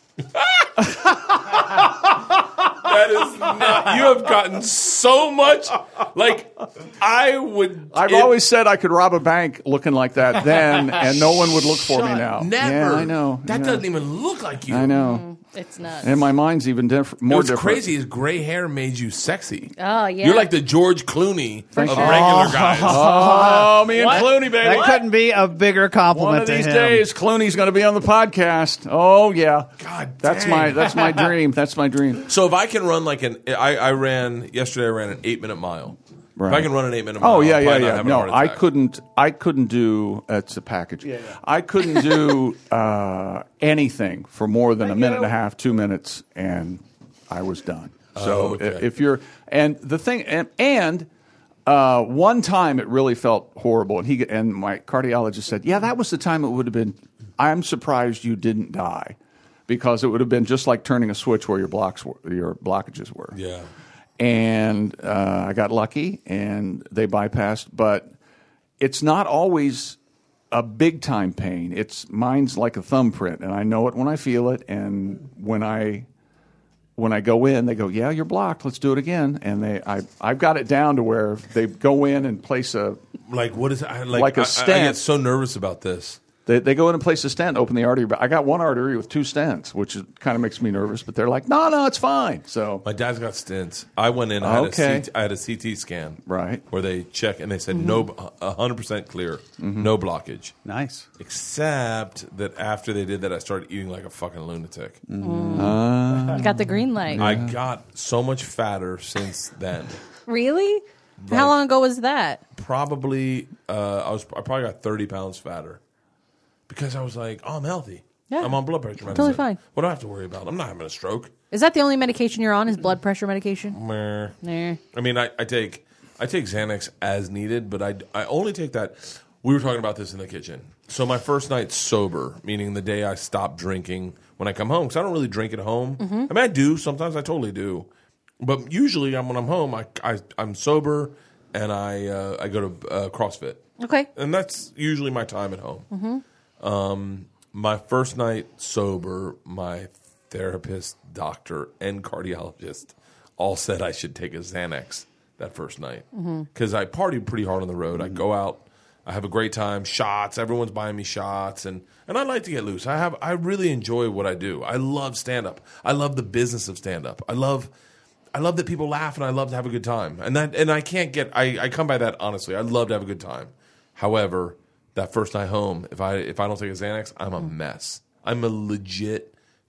is not. You have gotten so much. Like, I've always said I could rob a bank looking like that then, and no one would look for me now. Never. Yeah, I know. That doesn't even look like you. I know. It's nuts. And my mind's even different. What's crazy is gray hair made you sexy. Oh, yeah. You're like the George Clooney of regular guys. Oh, me and Clooney, baby. That couldn't be a bigger compliment One of to these him. days, Clooney's going to be on the podcast. Oh yeah, God, that's dang. my dream. That's my dream. So if I can run yesterday I ran an 8-minute mile. Right. If I can run an 8-minute mile, Oh yeah, I'll yeah, probably not yeah. have a No, heart I attack. couldn't do. It's a package. I couldn't do anything for more than a minute and a half, 2 minutes, and I was done. So okay. if you're, and the thing, and one time it really felt horrible, and my cardiologist said, yeah, that was the time it would have been. I'm surprised you didn't die, because it would have been just like turning a switch where your blockages were. Yeah. And I got lucky, and they bypassed. But it's not always a big-time pain. Mine's like a thumbprint, and I know it when I feel it. And when I go in, they go, yeah, you're blocked. Let's do it again. And I've got it down to where they go in and place a Like, what is like a stent. I get so nervous about this. They go in and place a stent, open the artery. But I got one artery with 2 stents, which kind of makes me nervous. But they're like, no, it's fine. So My dad's got stents. I went in. I had a CT scan. Right. Where they check and they said 100% clear, no blockage. Nice. Except that after they did that, I started eating like a fucking lunatic. You got the green light. I got so much fatter since then. Really? How long ago was that? Probably, I probably got 30 pounds fatter. Because I was like, I'm healthy. Yeah. I'm on blood pressure medicine. Totally fine. What do I have to worry about? I'm not having a stroke. Is that the only medication you're on? Is blood pressure medication? Meh. Nah. I mean, I take Xanax as needed, but I only take that. We were talking about this in the kitchen. So my first night sober, meaning the day I stopped drinking when I come home, because I don't really drink at home. I mean, I do sometimes. I totally do, but usually when I'm home, I'm sober and I go to CrossFit. Okay. And that's usually my time at home. My first night sober, my therapist, doctor, and cardiologist all said I should take a Xanax that first night. Because I partied pretty hard on the road. I go out, I have a great time, shots, everyone's buying me shots, and I like to get loose. I really enjoy what I do. I love stand-up. I love the business of stand-up. I love that people laugh, and I love to have a good time. And I can't get, I come by that honestly. I love to have a good time. However, that first night home, if I don't take a Xanax, I'm a mess. I'm a legit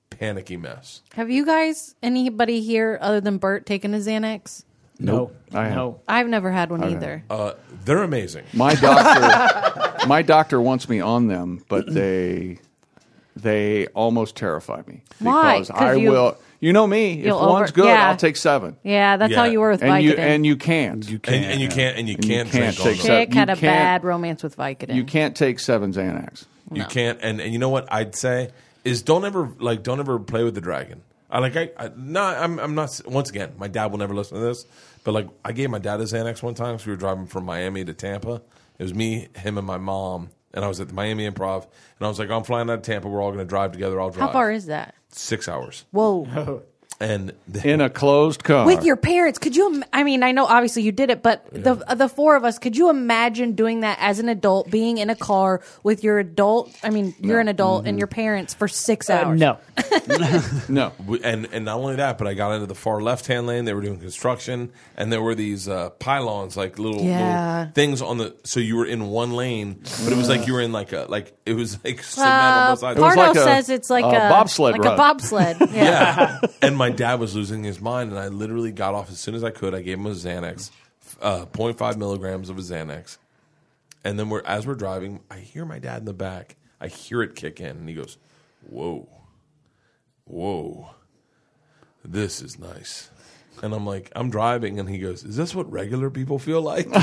panicky mess. Have you guys, anybody here other than Bert, taken a Xanax? No. I have. No. I've never had one either. They're amazing. My doctor wants me on them, but they almost terrify me. Why? Because 'Cause I will. You know me. If You'll one's good, yeah. I'll take 7. Yeah, that's how Yeah. you were with And Vicodin. you can't. You can't can't drink on take them. Chick you had a can't- bad romance with Vicodin. You can't take 7 Xanax. You can't, and you know what I'd say is don't ever play with the dragon. I'm not. Once again, my dad will never listen to this, but like I gave my dad a Xanax one time because we were driving from Miami to Tampa. It was me, him, and my mom, and I was at the Miami Improv, and I was like, I'm flying out of Tampa. We're all going to drive together. I'll drive. How far is that? 6 hours, Whoa. and In a closed car. With your parents, could you? I mean, I know obviously you did it, but the four of us, could you imagine doing that as an adult, being in a car with your adult? I mean, you're an adult and your parents for 6 hours. No. No. and not only that, but I got into the far left hand lane. They were doing construction, and there were these pylons, like little things on the. So you were in one lane, but it was like you were in it was like cement on both sides. was Pardo like a- says it's like a a bobsled like run. a bobsled. Yeah. Yeah. And my dad was losing his mind, and I literally got off as soon as I could. I gave him a Xanax, 0.5 milligrams of a Xanax. And then as we're driving, I hear my dad in the back. I hear it kick in, and he goes, whoa, this is nice. And I'm like, I'm driving, and he goes, is this what regular people feel like? Is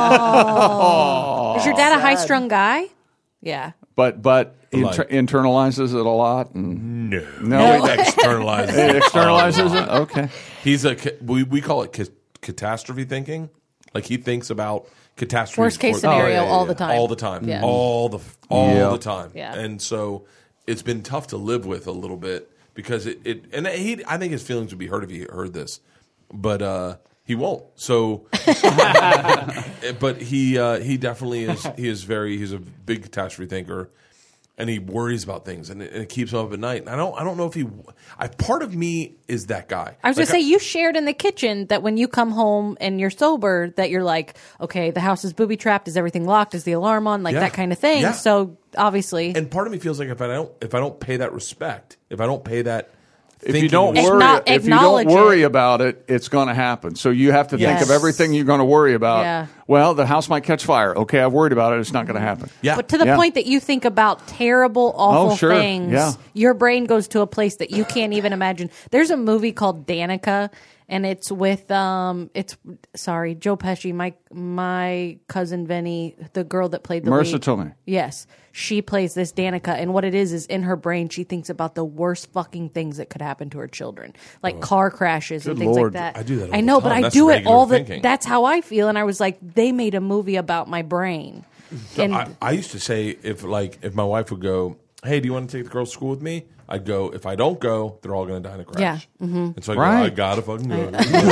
your dad a high-strung guy? Yeah. But internalizes it a lot. And No, he externalizes it externalizes it? Okay. He's we call it catastrophe thinking. Like he thinks about catastrophes. Worst case scenario all the time. All the time. Yeah. All the time. Yeah. And so it's been tough to live with a little bit because I think his feelings would be hurt if he heard this. But he won't. So but he definitely is he's a big catastrophe thinker. And he worries about things, and it keeps him up at night. And I don't know if part of me is that guy. I was going to say, you shared in the kitchen that when you come home and you're sober, that you're like, okay, the house is booby-trapped. Is everything locked? Is the alarm on? Like Yeah. that kind of thing. Yeah. So obviously. And part of me feels like if I don't pay that respect, if I don't pay that, If you don't Acknowledge worry it. about it, it's going to happen. So you have to think Yes. of everything you're going to worry about. Yeah. Well, the house might catch fire. Okay, I've worried about it. It's not going to happen. yeah, But to the Yeah. point that you think about terrible, awful sure. things, Yeah. your brain goes to a place that you can't even imagine. There's a movie called Danica, and it's with Joe Pesci, my cousin Vinny, the girl that played the Marissa lead. Tomei. Yes, she plays this Danica, and what it is in her brain, she thinks about the worst fucking things that could happen to her children, like car crashes and things Lord. like that. I do that all I the know, time. but I That's do it regular all the. thinking. That's how I feel, and I was like, they made a movie about my brain. And I used to say if my wife would go, hey, do you want to take the girls to school with me? I'd go. If I don't go, they're all going to die in a crash. Yeah. Mm-hmm. And so I Right. go, I gotta fucking go.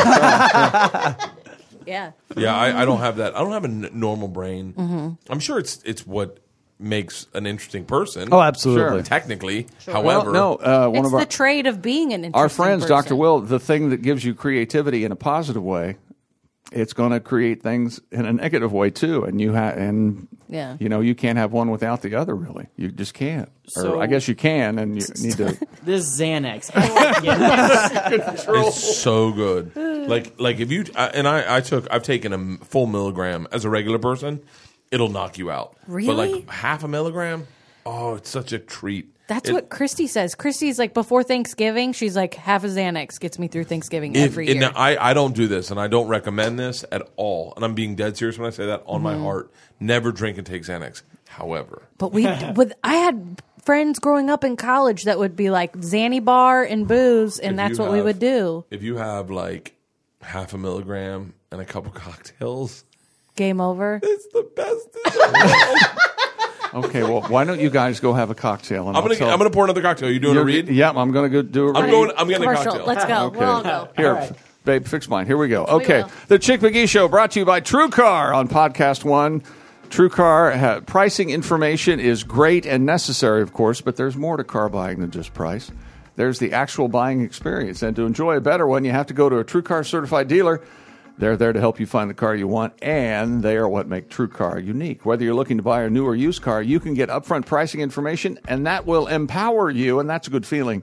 yeah. Yeah, I don't have that. I don't have a normal brain. Mm-hmm. I'm sure it's what makes an interesting person. Oh, absolutely. Sure. Technically, Well, however, no, one It's of our the trade of being an interesting our friends, person. Dr. Will, the thing that gives you creativity in a positive way, it's going to create things in a negative way too. And Yeah. you can't have one without the other. Really, you just can't. So- or I guess you can, and you need to. This Xanax. I like it. it's so good. Like if you I've taken a full milligram as a regular person, it'll knock you out. But Really? like half a milligram, oh, it's such a treat. That's what Christy says. Christy's like, before Thanksgiving, she's like, half a Xanax gets me through Thanksgiving every year. I don't do this, and I don't recommend this at all. And I'm being dead serious when I say that on my heart. Never drink and take Xanax. However, But I had friends growing up in college that would be like Xanny bar and booze, and if that's you what we have- would do. If you have like half a milligram and a couple cocktails, Game over. it's the best. Okay, well, why don't you guys go have a cocktail? And I'm gonna pour another cocktail. You doing a read? Yeah, I'm going to go do a read. I'm getting a Commercial. cocktail. Let's go. Okay. We'll all go. Here, babe, fix mine. Here we go. Okay. go. The Chick McGee Show brought to you by TrueCar on Podcast One. TrueCar pricing information is great and necessary, of course, but there's more to car buying than just price. There's the actual buying experience. And to enjoy a better one, you have to go to a TrueCar certified dealer. They're there to help you find the car you want, and they are what make TrueCar unique. Whether you're looking to buy a new or used car, you can get upfront pricing information, and that will empower you, and that's a good feeling,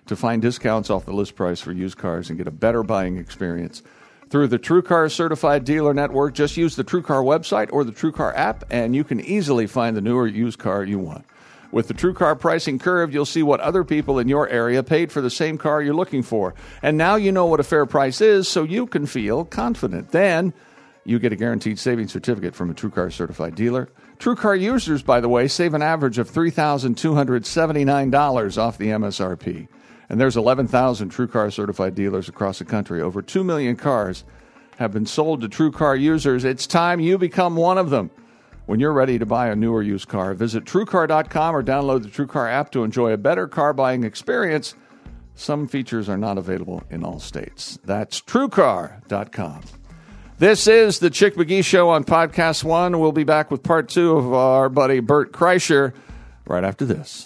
to find discounts off the list price for used cars and get a better buying experience. Through the TrueCar Certified Dealer Network, just use the TrueCar website or the TrueCar app, and you can easily find the newer used car you want. With the TrueCar pricing curve, you'll see what other people in your area paid for the same car you're looking for. And now you know what a fair price is, so you can feel confident. Then you get a guaranteed savings certificate from a TrueCar Certified Dealer. TrueCar users, by the way, save an average of $3,279 off the MSRP. And there's 11,000 TrueCar certified dealers across the country. Over 2 million cars have been sold to TrueCar users. It's time you become one of them. When you're ready to buy a new or used car, visit TrueCar.com or download the TrueCar app to enjoy a better car buying experience. Some features are not available in all states. That's TrueCar.com. This is the Chick McGee Show on Podcast One. We'll be back with part 2 of our buddy Bert Kreischer right after this.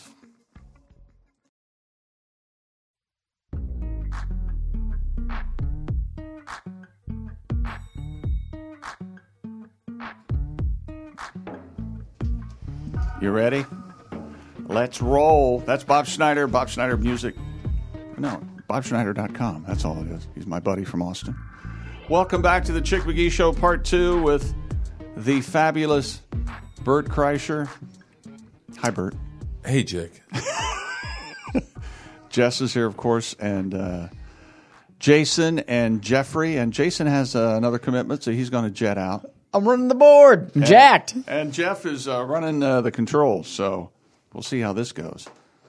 You ready? Let's roll. That's Bob Schneider, Bob Schneider Music. No, BobSchneider.com. That's all it is. He's my buddy from Austin. Welcome back to the Chick McGee Show, part 2 with the fabulous Bert Kreischer. Hi, Bert. Hey, Chick. Jess is here, of course, and Jason and Jeffrey. And Jason has another commitment, so he's going to jet out. I'm running the board. I'm jacked. And Jeff is running the controls, so we'll see how this goes.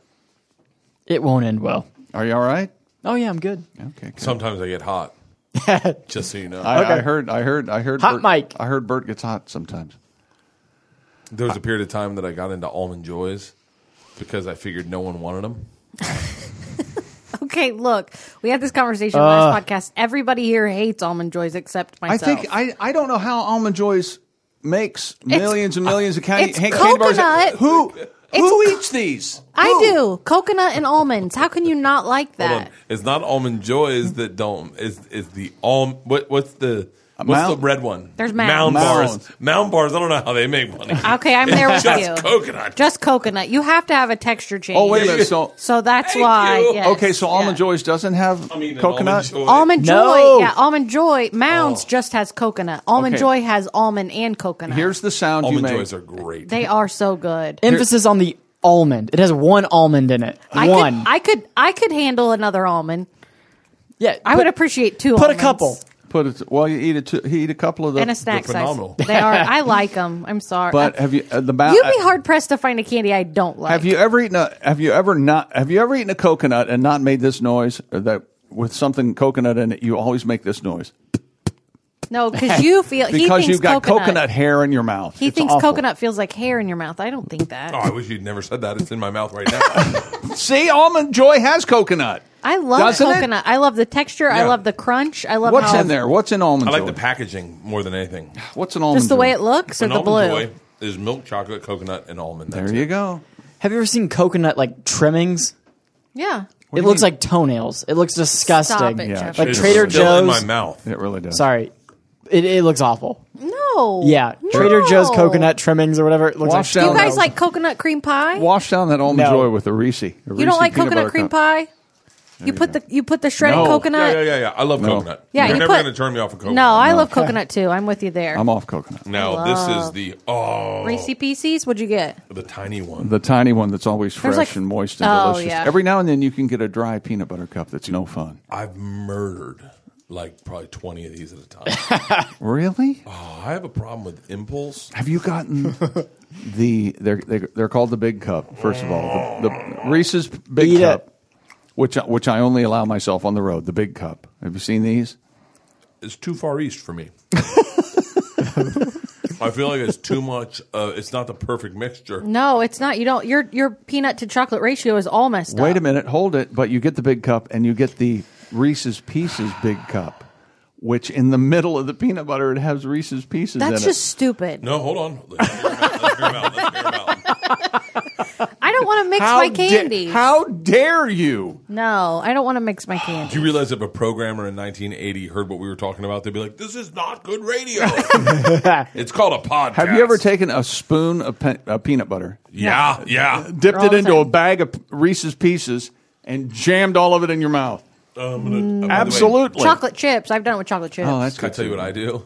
It won't end well. Are you all right? Oh, yeah, I'm good. Okay. Good. Sometimes I get hot. Just so you know. I heard. Hot mic. I heard Bert gets hot sometimes. There was a period of time that I got into Almond Joys because I figured no one wanted them. Okay, look, we had this conversation last podcast. Everybody here hates Almond Joys except myself. I don't know how Almond Joys makes millions and millions of candy bars. Coconut. Who eats these? I do. Coconut and almonds. How can you not like Hold that? on. It's not Almond Joys that don't. Is the what's the red one? There's Mound Mounds. bars. Mound bars. I don't know how they make money. Okay, I'm there with Just you. coconut. Just coconut. You have to have a texture change. Oh, wait a minute. So that's Thank why. you. Yes, Okay, so Almond Joys doesn't have coconut? Almond Joy. No. Yeah, Almond Joy. Mounds just has coconut. Almond Okay. Joy has almond and coconut. Here's the sound you Almond make. Joys are great. They are so good. Emphasis on the almond. It has one almond in it. One. I could handle another almond. Yeah, I would appreciate 2 put almonds. a couple. Well, you eat a couple of them. And a snack They're size. phenomenal. They are. I like them. I'm sorry. But have you you'd be hard pressed to find a candy I don't like. Have you ever eaten a coconut and not made this noise? Or that with something coconut in it, you always make this noise No, because you feel he because thinks you've got coconut hair in your mouth. He It's thinks awful. coconut feels like hair in your mouth. I don't think that. Oh, I wish you'd never said that. It's in my mouth right now. See, Almond Joy has coconut. I love Doesn't it? coconut. I love the texture. I Yeah. love the crunch. I love What's how in there? What's in Almond I like Joy? the packaging more than anything. What's an Almond just the Joy? way it looks or An the Almond blue. Joy is milk, chocolate, coconut, and almond. There That's you it. go. Have you ever seen coconut like trimmings? Yeah. It looks like toenails. It looks disgusting. Stop it, Yeah, Jeff. Like It's Trader still in Joe's. my mouth. It really does. Sorry, it looks awful. No. Yeah, No. Trader Joe's coconut trimmings or whatever. It looks Wash like down You guys that- like coconut cream pie? Wash down that Almond No. Joy with a Reese. You don't like coconut cream pie? You put the shredded No. coconut. Yeah. I love No. coconut. Yeah, You're you never put- going to turn me off of coconut. No, I love coconut too. I'm with you there. I'm off coconut. Now, this is the Reese Pieces. What'd you get? the tiny one. The tiny one that's always fresh like- and moist and Oh, delicious. yeah. Every now and then you can get a dry peanut butter cup that's no fun. I've murdered like probably 20 of these at a time. Really? Oh, I have a problem with Impulse. Have you gotten they're called the Big Cup, first of all. The Reese's Big Eat Cup, it. which I only allow myself on the road, the Big Cup. Have you seen these? It's too far east for me. I feel like it's too much. It's not the perfect mixture. No, it's not. You don't. Your peanut to chocolate ratio is all messed up. Wait a minute, hold it. But you get the Big Cup and you get the Reese's Pieces Big Cup, which in the middle of the peanut butter it has Reese's Pieces in That's it. just stupid. No, hold on. Let's hear him out. I don't want to mix my candy. How dare you? No, I don't want to mix my candy. Do you realize if a programmer in 1980 heard what we were talking about, they'd be like, "This is not good radio." It's called a podcast. Have you ever taken a spoon of peanut butter, Yeah. dipped All it the into time. a bag of Reese's Pieces, and jammed all of it in your mouth. by the way, Absolutely. Chocolate chips. I've done it with chocolate chips. Oh, that's Can I good. tell you what I do?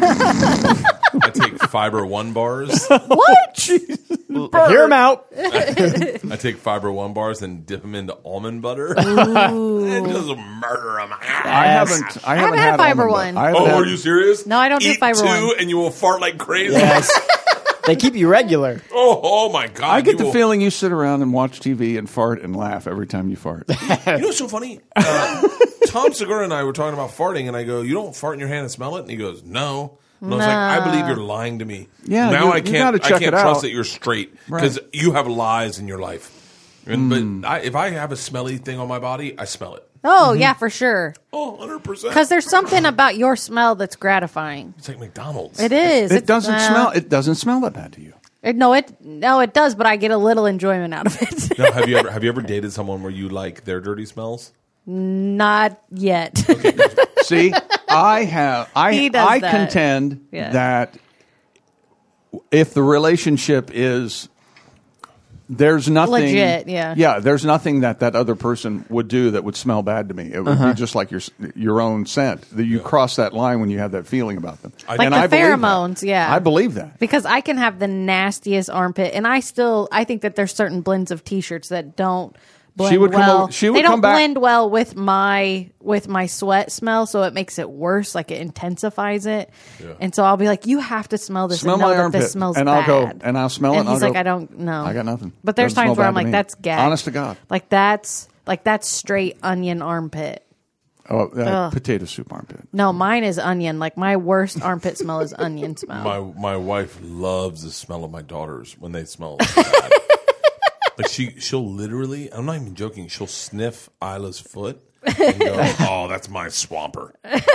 I take Fiber One bars. What? Hear him out. I take Fiber One bars and dip them into almond butter and just murder them. I haven't had a Fiber almond one. butter. I haven't Oh, had- are you serious? No, I don't do Eat Fiber two One. and you will fart like crazy. Yes. They keep you regular. Oh my God. I get You the will- feeling you sit around and watch TV and fart and laugh every time you fart. You know what's so funny? Tom Segura and I were talking about farting, and I go, "You don't fart in your hand and smell it?" And he goes, "No." And I was like, "I believe you're lying to me." Yeah, now I you can't. gotta check I can't it trust out. that you're straight because you have lies in your life. But if I have a smelly thing on my body, I smell it. Oh, yeah, for sure. Oh, 100%. Because there's something about your smell that's gratifying. It's like McDonald's. It is. It doesn't smell. It doesn't smell that bad to you. No, it does, but I get a little enjoyment out of it. Now, have you ever dated someone where you like their dirty smells? Not yet. See, I have. He does I that. contend Yeah. that if the relationship is. There's nothing Legit, yeah. Yeah, there's nothing that other person would do that would smell bad to me. It would be just like your own scent. That you cross that line when you have that feeling about them. Like And the I believe that. pheromones, yeah. I believe that. Because I can have the nastiest armpit, and I think that there's certain blends of T-shirts that don't blend She would come well. over- she would they don't come back- blend well with my sweat smell, so it makes it worse. Like it intensifies it, and so I'll be like, "You have to smell this. Smell and know my that armpit, this smells and bad." I'll go and I'll smell it. And and he's I'll like, go, "I don't know. I got nothing." But there's Doesn't times smell where I'm bad to like, me. "That's gas." Honest to God. Like that's straight onion armpit. Oh, potato soup armpit. No, mine is onion. Like my worst armpit smell is onion smell. My wife loves the smell of my daughters when they smell bad. Like she'll literally, I'm not even joking, she'll sniff Isla's foot and go, "Oh, that's my swamper."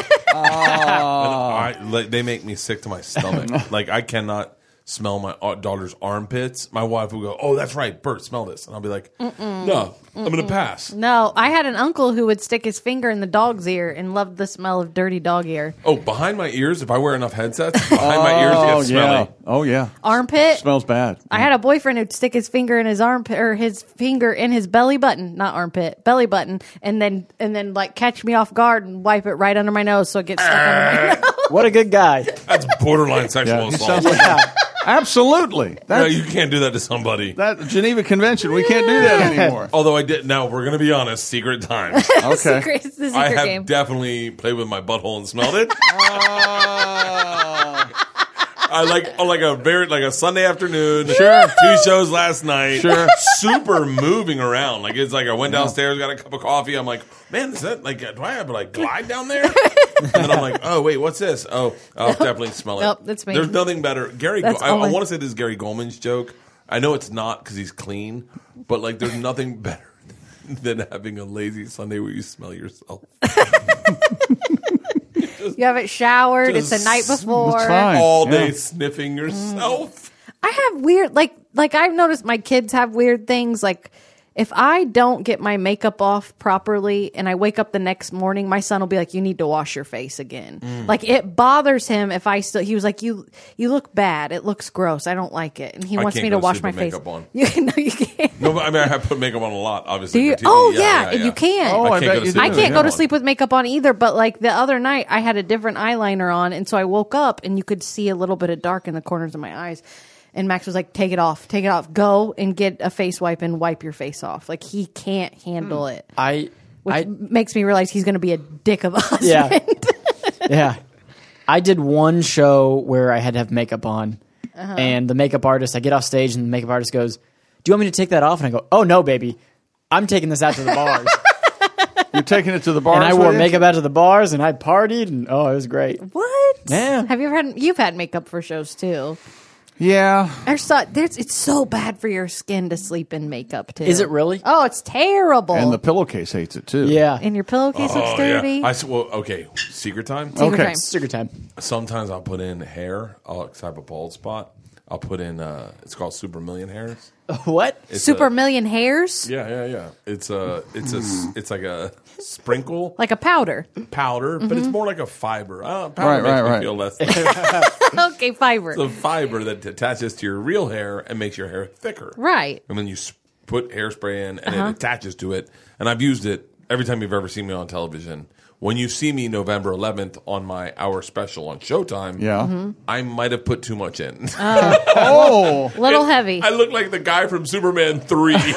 They make me sick to my stomach. Like I cannot smell my daughter's armpits. My wife will go, "Oh, that's right, Bert, smell this," and I'll be like, "No, I'm going to pass." No, I had an uncle who would stick his finger in the dog's ear and loved the smell of dirty dog ear. Oh, behind my ears, if I wear enough headsets, behind my ears get smelly. Yeah. Oh yeah. Armpit. Smells bad. I had a boyfriend who'd stick his finger in his armpit or his finger in his belly button, not armpit, belly button, and then like catch me off guard and wipe it right under my nose so it gets stuck under my nose. What a good guy. That's borderline sexual Yeah, he assault. sounds like absolutely. No, That you can't do that to somebody. that Geneva Convention. We can't do that anymore. Although I did. Now we're going to be honest. Secret time. Okay. It's the secret I have game. definitely played with my butthole and smelled it. I like a Sunday afternoon. Sure. 2 shows last night. Sure. Super moving around. Like it's like I went downstairs, got a cup of coffee. I'm like, man, is that like? Do I have to like glide down there? And then I'm like, oh wait, what's this? Oh, I'll definitely smell it. Nope, that's me. There's nothing better. Gary, That's I only- want to say this is Gary Goldman's joke. I know it's not because he's clean, but like there's nothing better than having a lazy Sunday where you smell yourself. You haven't showered. It's the Just- night before. It's fine. All day Yeah. sniffing yourself. I have weird like I've noticed my kids have weird things like if I don't get my makeup off properly and I wake up the next morning, my son will be like, "You need to wash your face again." Like it bothers him if I still. He was like, "You look bad. It looks gross. I don't like it." And he I wants can't me go to to wash sleep my with face. makeup on. You can't. No, but I mean I have put makeup on a lot, obviously. Do you? for TV. Oh yeah, you can. Oh, I can't bet go to you sleep do. I with can't go to on. sleep with makeup on either, but like the other night I had a different eyeliner on and so I woke up and you could see a little bit of dark in the corners of my eyes. And Max was like, take it off, go and get a face wipe and wipe your face off. Like he can't handle it. Which makes me realize he's going to be a dick of a husband. Yeah. Yeah. I did one show where I had to have makeup on, and the makeup artist, I get off stage, and the makeup artist goes, "Do you want me to take that off?" And I go, "Oh, no, baby. I'm taking this out to the bars." You're taking it to the bars. And I with wore you? makeup out to the bars, and I partied, and oh, it was great. What? Yeah. Have you ever you've had makeup for shows too? Yeah. It's so bad for your skin to sleep in makeup too. Is it really? Oh, it's terrible. And the pillowcase hates it too. Yeah. And your pillowcase looks Oh, dirty. yeah. Okay. Secret time. Secret Okay. time. Secret time. Sometimes I'll put in hair. Cause I have a bald spot. I'll put in. It's called Super Million Hairs. What? It's Super a- million hairs, Yeah. It's like a sprinkle like a powder. powder, but it's more like a fiber. Powder Right, makes me right. feel less. Okay, fiber. It's a fiber that attaches to your real hair and makes your hair thicker. Right. And then you put hairspray in, and it attaches to it. And I've used it every time you've ever seen me on television. When you see me November 11th on my hour special on Showtime, I might have put too much in. Little heavy. I look like the guy from Superman 3. By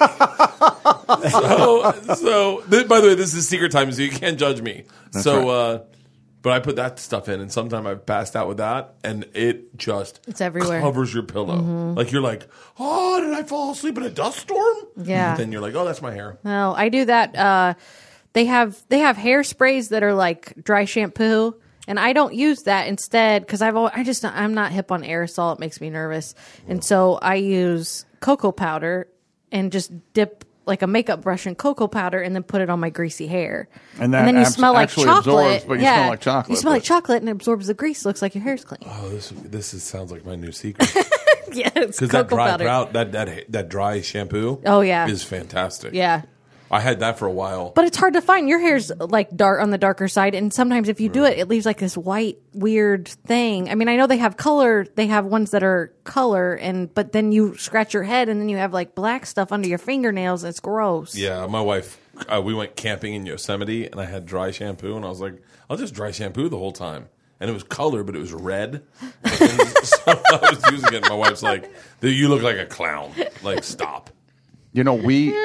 the way, this is secret time, so you can't judge me. That's But I put that stuff in, and sometimes I've passed out with that, and it just It's everywhere. covers your pillow. Like you're like, oh, did I fall asleep in a dust storm? Yeah. Then you're like, oh, that's my hair. No, I do that. They have hairsprays that are like dry shampoo, and I don't use that instead because I'm not hip on aerosol. It makes me nervous, and so I use cocoa powder and just dip like a makeup brush in cocoa powder and then put it on my greasy hair. And that then you smell like actually chocolate. absorbs, but you smell like chocolate. You smell like but- chocolate and it absorbs the grease. Looks like your hair's clean. Oh, sounds like my new secret. Yeah, it's Because that cocoa dry powder. that dry shampoo. Oh, yeah. is fantastic. Yeah. I had that for a while. But it's hard to find. Your hair's like dark on the darker side, and sometimes if you do it, it leaves like this white weird thing. I mean, I know they have color. They have ones that are color, but then you scratch your head, and then you have like black stuff under your fingernails. And it's gross. Yeah, my wife, we went camping in Yosemite, and I had dry shampoo, and I was like, I'll just dry shampoo the whole time. And it was color, but it was red. So I was using it, and my wife's like, you look like a clown. Like, stop. You know,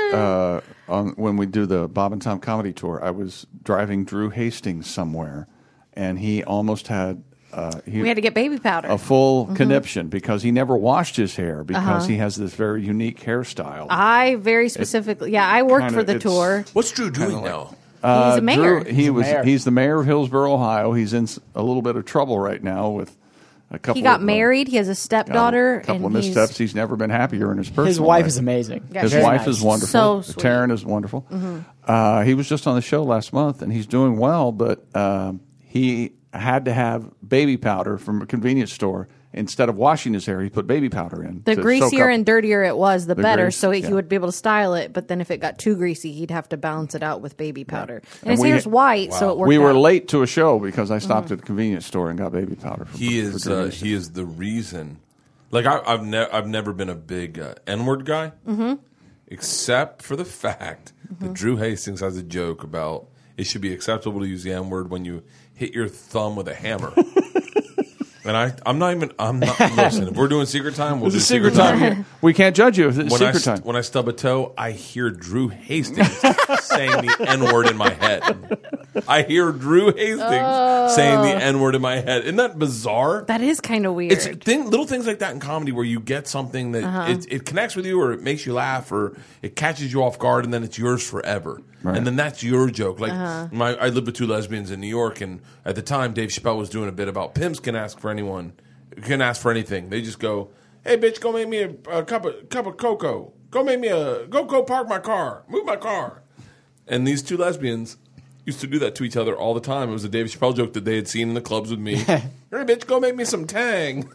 when we do the Bob and Tom comedy tour, I was driving Drew Hastings somewhere, and he almost had We had to get baby powder. a full conniption because he never washed his hair because he has this very unique hairstyle. I very specifically, I worked for the tour. What's Drew doing now? He's a mayor. Drew, mayor. he's the mayor of Hillsboro, Ohio. He's in a little bit of trouble right now with a couple. He got of, married. He has a stepdaughter. a couple of and missteps. He's never been happier in his personal His wife life. is amazing. Yeah, His Very wife nice. is wonderful. So sweet. Taryn is wonderful. He was just on the show last month, and he's doing well. But he had to have baby powder from a convenience store. Instead of washing his hair, he put baby powder in. The to greasier soak up. and dirtier it was, the better. grease, So he yeah. would be able to style it. But then if it got too greasy, he'd have to balance it out with baby powder. And his we- hair's white, so it worked We were out. late to a show because I stopped at the convenience store and got baby powder. He is the reason. Like I've never been a big N-word guy, except for the fact that Drew Hastings has a joke about it should be acceptable to use the N-word when you hit your thumb with a hammer. And I'm not. Listen, if we're doing secret time, we'll do secret time. We can't judge you if it's secret time. When I stub a toe, I hear Drew Hastings saying the N-word in my head. I hear Drew Hastings saying the N-word in my head. Isn't that bizarre? That is kind of weird. It's little things like that in comedy where you get something that it connects with you, or it makes you laugh, or it catches you off guard, and then it's yours forever. Right. And then that's your joke. Like I lived with two lesbians in New York, and at the time Dave Chappelle was doing a bit about pimps can ask for anything. They just go, "Hey, bitch, go make me a cup of cocoa. Go park my car, move my car." And these two lesbians used to do that to each other all the time. It was a Dave Chappelle joke that they had seen in the clubs with me. Hey, bitch, go make me some Tang.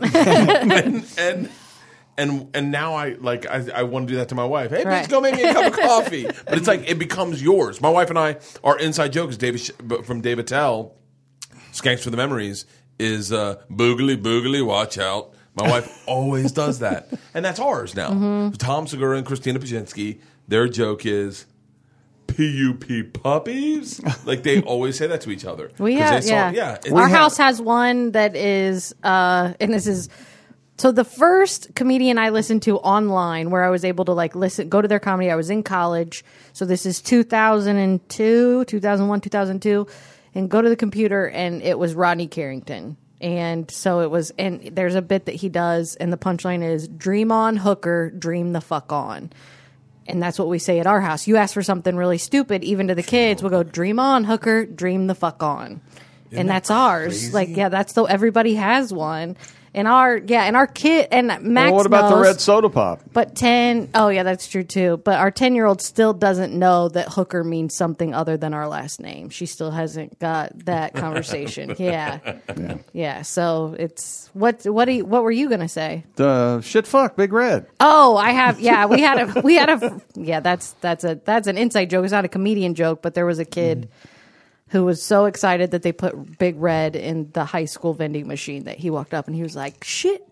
and now I want to do that to my wife. Hey, Right. bitch, go make me a cup of coffee. But it's like it becomes yours. My wife and I, our inside joke is from Dave Attell, Skanks for the Memories, is boogly boogly, watch out. My wife always does that, and that's ours now. Tom Segura and Christina Pajitsky, their joke is PUP puppies. Like they always say that to each other. We 'Cause have, they saw- Our house has one that is, and this is, so the first comedian I listened to online where I was able to go to their comedy, I was in college. So this is 2001, 2002, and go to the computer, and it was Rodney Carrington. And so it was, and there's a bit that he does, and the punchline is dream on, hooker, dream the fuck on. And that's what we say at our house. You ask for something really stupid, even to the kids, we'll go, dream on, hooker, dream the fuck on. And that's ours. crazy? That's everybody has one. And our kid, and Max Well, what about the knows, red soda pop? But that's true too. But our 10-year-old still doesn't know that hooker means something other than our last name. She still hasn't got that conversation. Yeah. So it's, what were you going to say? The shit fuck Big Red. Oh, I have. Yeah, we had a. Yeah, that's an inside joke. It's not a comedian joke, but there was a kid who was so excited that they put Big Red in the high school vending machine that he walked up and he was like, "Shit,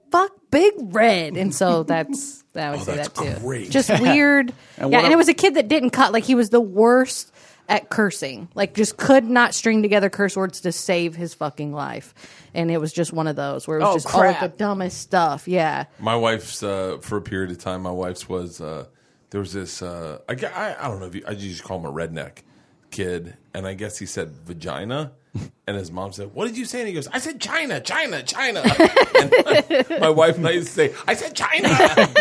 fuck Big Red? And so that's I would say that's that too. great. Just weird. And And it was a kid that didn't cut. Like he was the worst at cursing. Like just could not string together curse words to save his fucking life. And it was just one of those where it was just all of the dumbest stuff. Yeah. My wife's for a period of time. My wife's was there was this. I don't know if I just call him a redneck kid, and I guess he said vagina, and his mom said, "What did you say?" And he goes, "I said China, China, China." And my wife and I used to say, "I said China."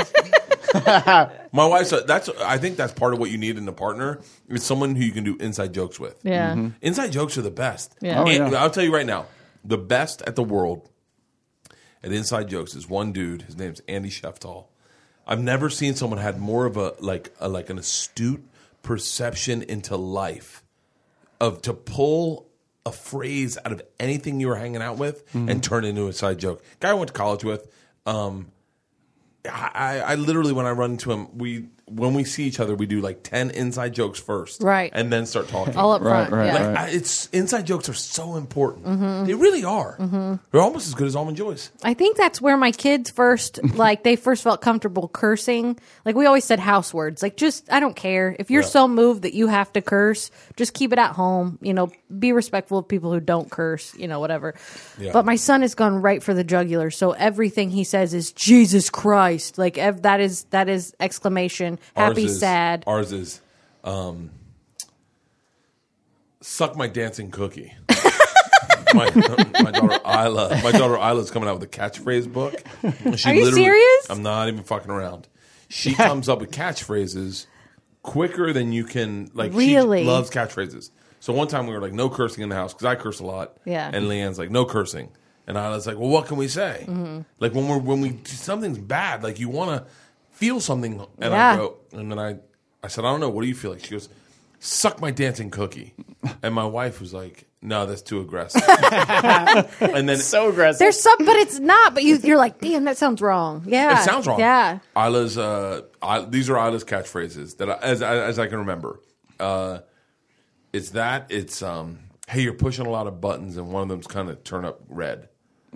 My wife said I think that's part of what you need in a partner is someone who you can do inside jokes with. Yeah. Inside jokes are the best. Yeah. And I'll tell you right now, the best at the world at inside jokes is one dude. His name's Andy Sheftal. I've never seen someone had more of an astute perception into life of to pull a phrase out of anything you were hanging out with and turn it into a inside joke. Guy I went to college with. I literally, when I run into him, when we see each other, we do like 10 inside jokes first, Right. and then start talking. All up front. Right, yeah. right. It's inside jokes are so important. They really are. They're almost as good as Almond Joy's. I think that's where my kids first, they first felt comfortable cursing. Like we always said house words. Like just, I don't care. If you're so moved that you have to curse, just keep it at home. You know, be respectful of people who don't curse, you know, whatever. Yeah. But my son has gone right for the jugular. So everything he says is Jesus Christ. Like that is exclamation, happy, sad. Ours is suck my dancing cookie. my daughter Isla's coming out with a catchphrase book. She Are you serious? I'm not even fucking around. She comes up with catchphrases quicker than you can. Like Really? She loves catchphrases. So one time we were like, no cursing in the house because I curse a lot. Yeah. And Leanne's like, no cursing. And Isla's like, well, what can we say? Like when we something's bad, like you want to feel something. And Yeah. I go, and then I said, I don't know. What do you feel like? She goes, suck my dancing cookie. And my wife was like, no, that's too aggressive. And then So aggressive. There's some, but it's not. But you're like, damn, that sounds wrong. Yeah. it sounds wrong. Yeah. Isla's, these are Isla's catchphrases that as I can remember. It's that. It's hey, you're pushing a lot of buttons, and one of them's kind of turn up red.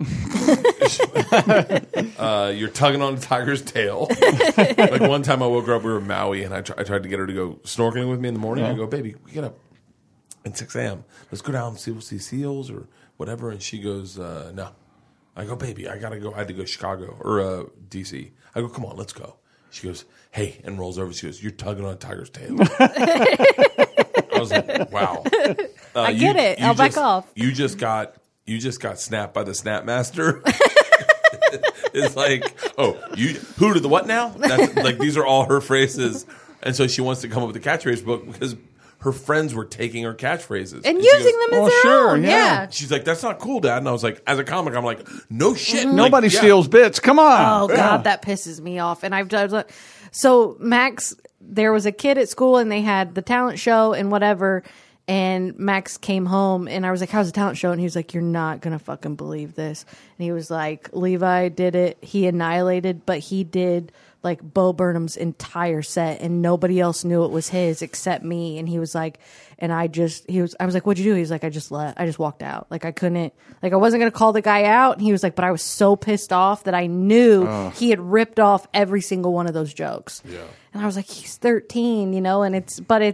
You're tugging on the tiger's tail. Like one time I woke her up, we were in Maui, and I tried to get her to go snorkeling with me in the morning. I go, baby, we get up at 6 a.m. Let's go down and see seals or whatever. And she goes, no. I go, baby, I gotta go. I had to go to Chicago or DC. I go, come on, let's go. She goes, hey, and rolls over. She goes, you're tugging on a tiger's tail. I was like, wow. I get it. I'll back off. You just got snapped by the snap master. It's like, oh, you who did the what now? That's, like these are all her phrases, and so she wants to come up with a catchphrase book because her friends were taking her catchphrases And she using goes, them as their sure, own. yeah. Yeah. She's like, that's not cool, Dad. And I was like, as a comic, I'm like, no shit. Like, Nobody yeah. steals bits. Come on. Oh God, that pisses me off. And I've done so. Max, there was a kid at school, and they had the talent show and whatever. And Max came home, and I was like, "How's the talent show?" And he was like, "You're not gonna fucking believe this." And he was like, "Levi did it. He annihilated, but he did like Bo Burnham's entire set, and nobody else knew it was his except me." And he was like, and I was like, "What'd you do?" He was like, I just walked out. Like I couldn't, like I wasn't gonna call the guy out. And he was like, but I was so pissed off that I knew he had ripped off every single one of those jokes. Yeah. And I was like, he's 13, you know, and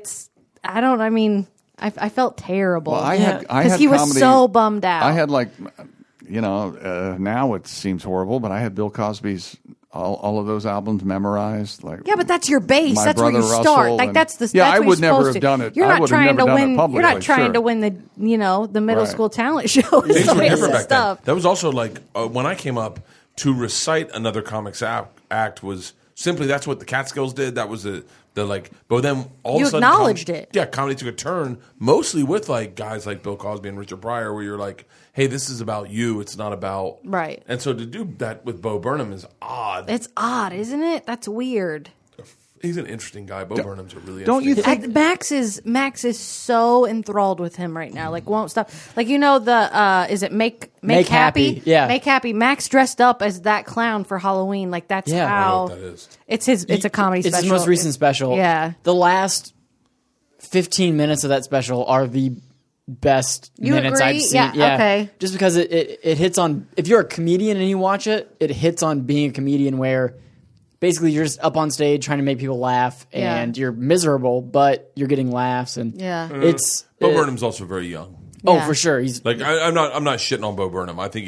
I felt terrible. Well, I had he was comedy- so bummed out. I had like, now it seems horrible, but I had Bill Cosby's all of those albums memorized. Like, yeah, but that's your base. My That's where you Brother start. Russell Like and- that's the. Yeah, that's I what would you're never supposed have to. done it. You're I not would have trying never to done it win. You're publicly, not trying sure. to win the middle Right. school talent show. Things were different back stuff. then. That was also like when I came up to recite another comics act was simply that's what the Catskills did. That was the like. But then all You of a sudden, acknowledged it. Yeah, comedy took a turn, mostly with like guys like Bill Cosby and Richard Pryor, where you're like, hey, this is about you. It's not about Right. And so to do that with Bo Burnham is odd. It's odd, isn't it? That's weird. He's an interesting guy. Bo Burnham's a really don't you interesting think- Max is so enthralled with him right now. Like won't stop. Like the is it Make Happy? Yeah. Make Happy. Max dressed up as that clown for Halloween. Like that's Yeah. I don't know how what that is. it's a comedy It's special. his most recent special. Yeah. The last 15 minutes of that special are the best You minutes agree? I've seen. Yeah, okay. Just because it hits on, if you're a comedian and you watch it, it hits on being a comedian where basically you're just up on stage trying to make people laugh and you're miserable, but you're getting laughs, and it's Bo Burnham's also very young. Oh, for sure. He's Like I'm not shitting on Bo Burnham. I think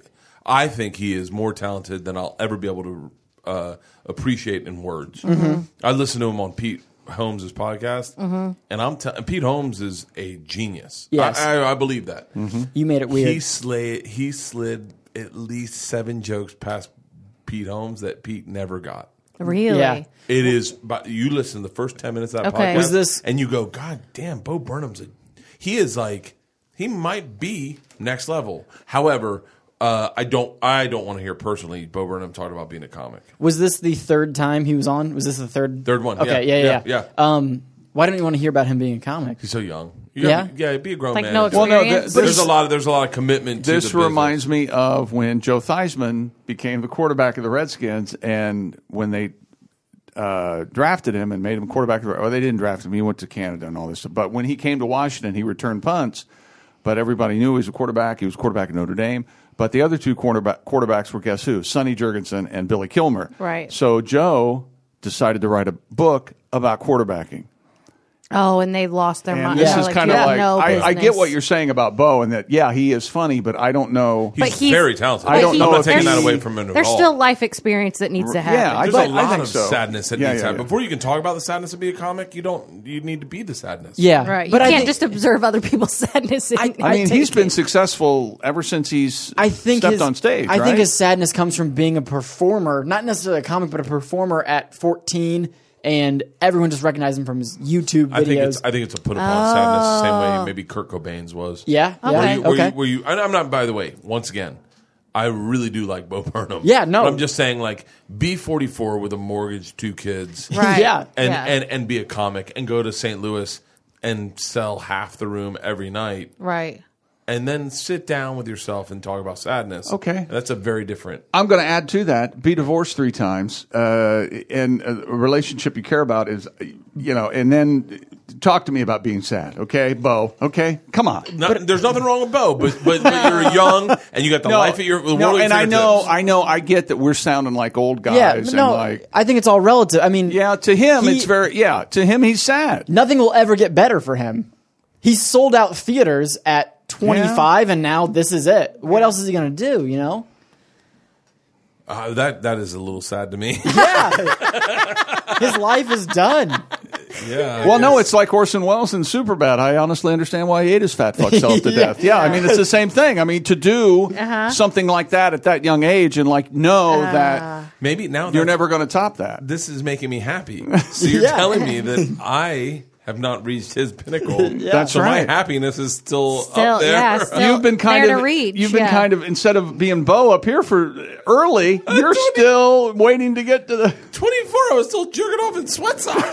he is more talented than I'll ever be able to appreciate in words. Mm-hmm. I listened to him on Pete Holmes' podcast, and Pete Holmes is a genius. Yes. I believe that. you made it weird. He slid at least 7 jokes past Pete Holmes that Pete never got. Really? Yeah. It is, but you listen to the first 10 minutes of that Okay. podcast, Was this- and you go, God damn, Bo Burnham's he might be next level. However, I don't want to hear personally Bo Burnham talk about being a comic. Was this the third time he was on? Was this the third One. Okay, yeah. Why don't you want to hear about him being a comic? He's so young. Be a grown Like man. no Well, no, experience? there's a lot of commitment. To This the business. reminds me of when Joe Theismann became the quarterback of the Redskins, and when they drafted him and made him quarterback of the, they didn't draft him. He went to Canada and all this stuff. But when he came to Washington, he returned punts, but everybody knew he was a quarterback. He was quarterback at Notre Dame. But the other two quarterbacks were, guess who? Sonny Jurgensen and Billy Kilmer. Right. So Joe decided to write a book about quarterbacking. Oh, and they lost their And mind. this They're is like, kind you of have like, no I get business. what you're saying about Bo, and that, he is funny, but I don't know. He's he's- very talented. I don't know I'm not if taking that he- away from him at There's all. still life experience that needs to happen. Yeah, There's I a lot think of so. sadness that Yeah, needs to yeah, happen. yeah. Before you can talk about the sadness of being a comic, you need to be the sadness. Yeah, Right. But You I can't think, just observe other people's sadness. I mean, he's been successful ever since he's I think stepped his, on stage. I think right? his sadness comes from being a performer, not necessarily a comic, but a performer at 14, and everyone just recognized him from his YouTube videos. I think it's a put upon sadness, the same way maybe Kurt Cobain's was. Yeah, Okay. yeah, Were you? I'm not. By the way, once again, I really do like Bo Burnham. Yeah, no. But I'm just saying, like, be 44 with a mortgage, 2 kids, Right. Yeah. and be a comic, and go to St. Louis and sell half the room every night, Right. and then sit down with yourself and talk about sadness. Okay. That's a very different. I'm going to add to that: be divorced 3 times, and a relationship you care about is, and then talk to me about being sad. Okay, Bo. Okay, come on. There's nothing wrong with Bo, but you're young and you got the life at your the world at your and fingertips. I get that we're sounding like old guys. yeah, and no, like, I think it's all relative. I mean, to him, he- it's very, to him, he's sad. nothing will ever get better for him. He's sold out theaters at 25, and now this is it. What else is he going to do? That is a little sad to me. Yeah, his life is done. Yeah. Well, no, it's like Orson Welles in Superbad. I honestly understand why he ate his fat fuck self to death. Yeah, I mean, it's the same thing. I mean, to do something like that at that young age and know that Maybe now you're never going to top that. This is making me happy. So you're Yeah. telling me that I have not reached his pinnacle. That's so right. my happiness is still Still, up there. yeah, still You've been kind there of to reach. you've been yeah. kind of, instead of being Bo up here for early, you're still waiting to get to the 24, I was still jerking off in sweat socks.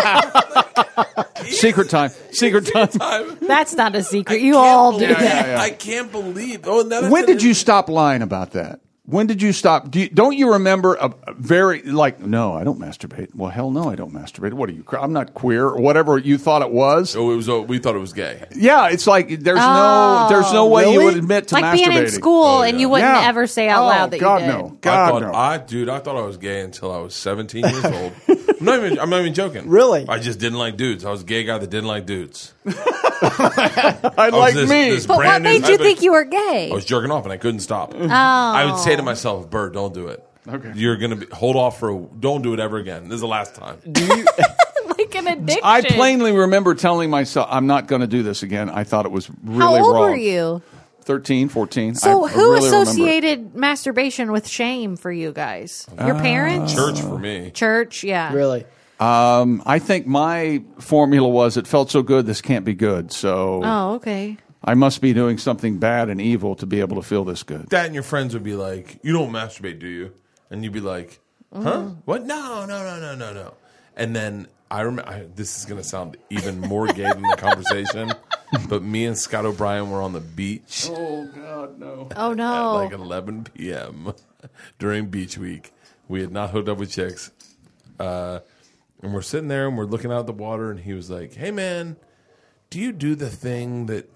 secret time. Secret time. That's not a secret. You all do believe- that. yeah. I can't believe. Oh, now that's When did you stop lying about that? When did you stop? Don't you remember a very, like, no, I don't masturbate. Well, hell no, I don't masturbate. What are you? I'm not queer or whatever you thought it was. Oh, it was. We thought it was gay. Yeah, it's like there's no way you would admit to Like masturbating. being in school Oh, and yeah. you wouldn't Yeah. ever say out loud that God, you did. no. God, no. I thought I was gay until I was 17 years old. I'm not even joking. Really? I just didn't like dudes. I was a gay guy that didn't like dudes. I like this- me. this But what brand new made you type of- think you were gay? I was jerking off and I couldn't stop. Oh. I would say to myself, "Bird, don't do it. Okay. You're gonna hold off don't do it ever again. This is the last time." Like an addiction. I plainly remember telling myself, I'm not going to do this again. I thought it was really How old wrong. were you? 13, 14. So I who really remember it. associated masturbation with shame for you guys? Your parents? Church for me. Church, yeah. Really? I think my formula was, it felt so good, this can't be good. So Oh, okay. I must be doing something bad and evil to be able to feel this good. Dad and your friends would be like, "You don't masturbate, do you?" And you'd be like, "Huh? What? No. And then I remember. This is going to sound even more gay than the conversation, but me and Scott O'Brien were on the beach Oh, God, no. Oh, at no. like 11 p.m. during beach week. We had not hooked up with chicks. And we're sitting there and we're looking out at the water, and he was like, "Hey, man, do you do the thing that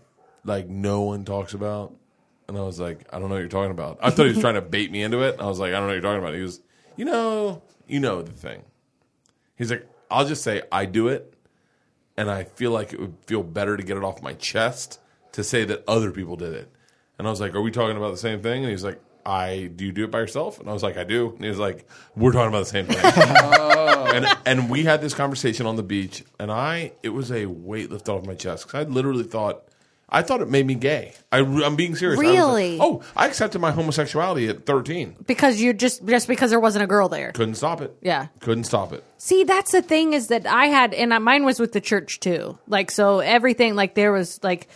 like no one talks about? And I was like, I don't know what you're talking about. I thought he was trying to bait me into it. I was like, I don't know what you're talking about. He goes, you know the thing. He's like, I'll just say I do it, and I feel like it would feel better to get it off my chest to say that other people did it. And I was like, are we talking about the same thing? And he's like, do you do it by yourself? And I was like, I do. And he was like, we're talking about the same thing. and we had this conversation on the beach, and it was a weight lifted off my chest because I literally thought it made me gay. I'm being serious. Really? I accepted my homosexuality at 13. Because you just because there wasn't a girl there. Couldn't stop it. Yeah. Couldn't stop it. See, that's the thing is that I had, and mine was with the church too. Like, so everything, like there was like,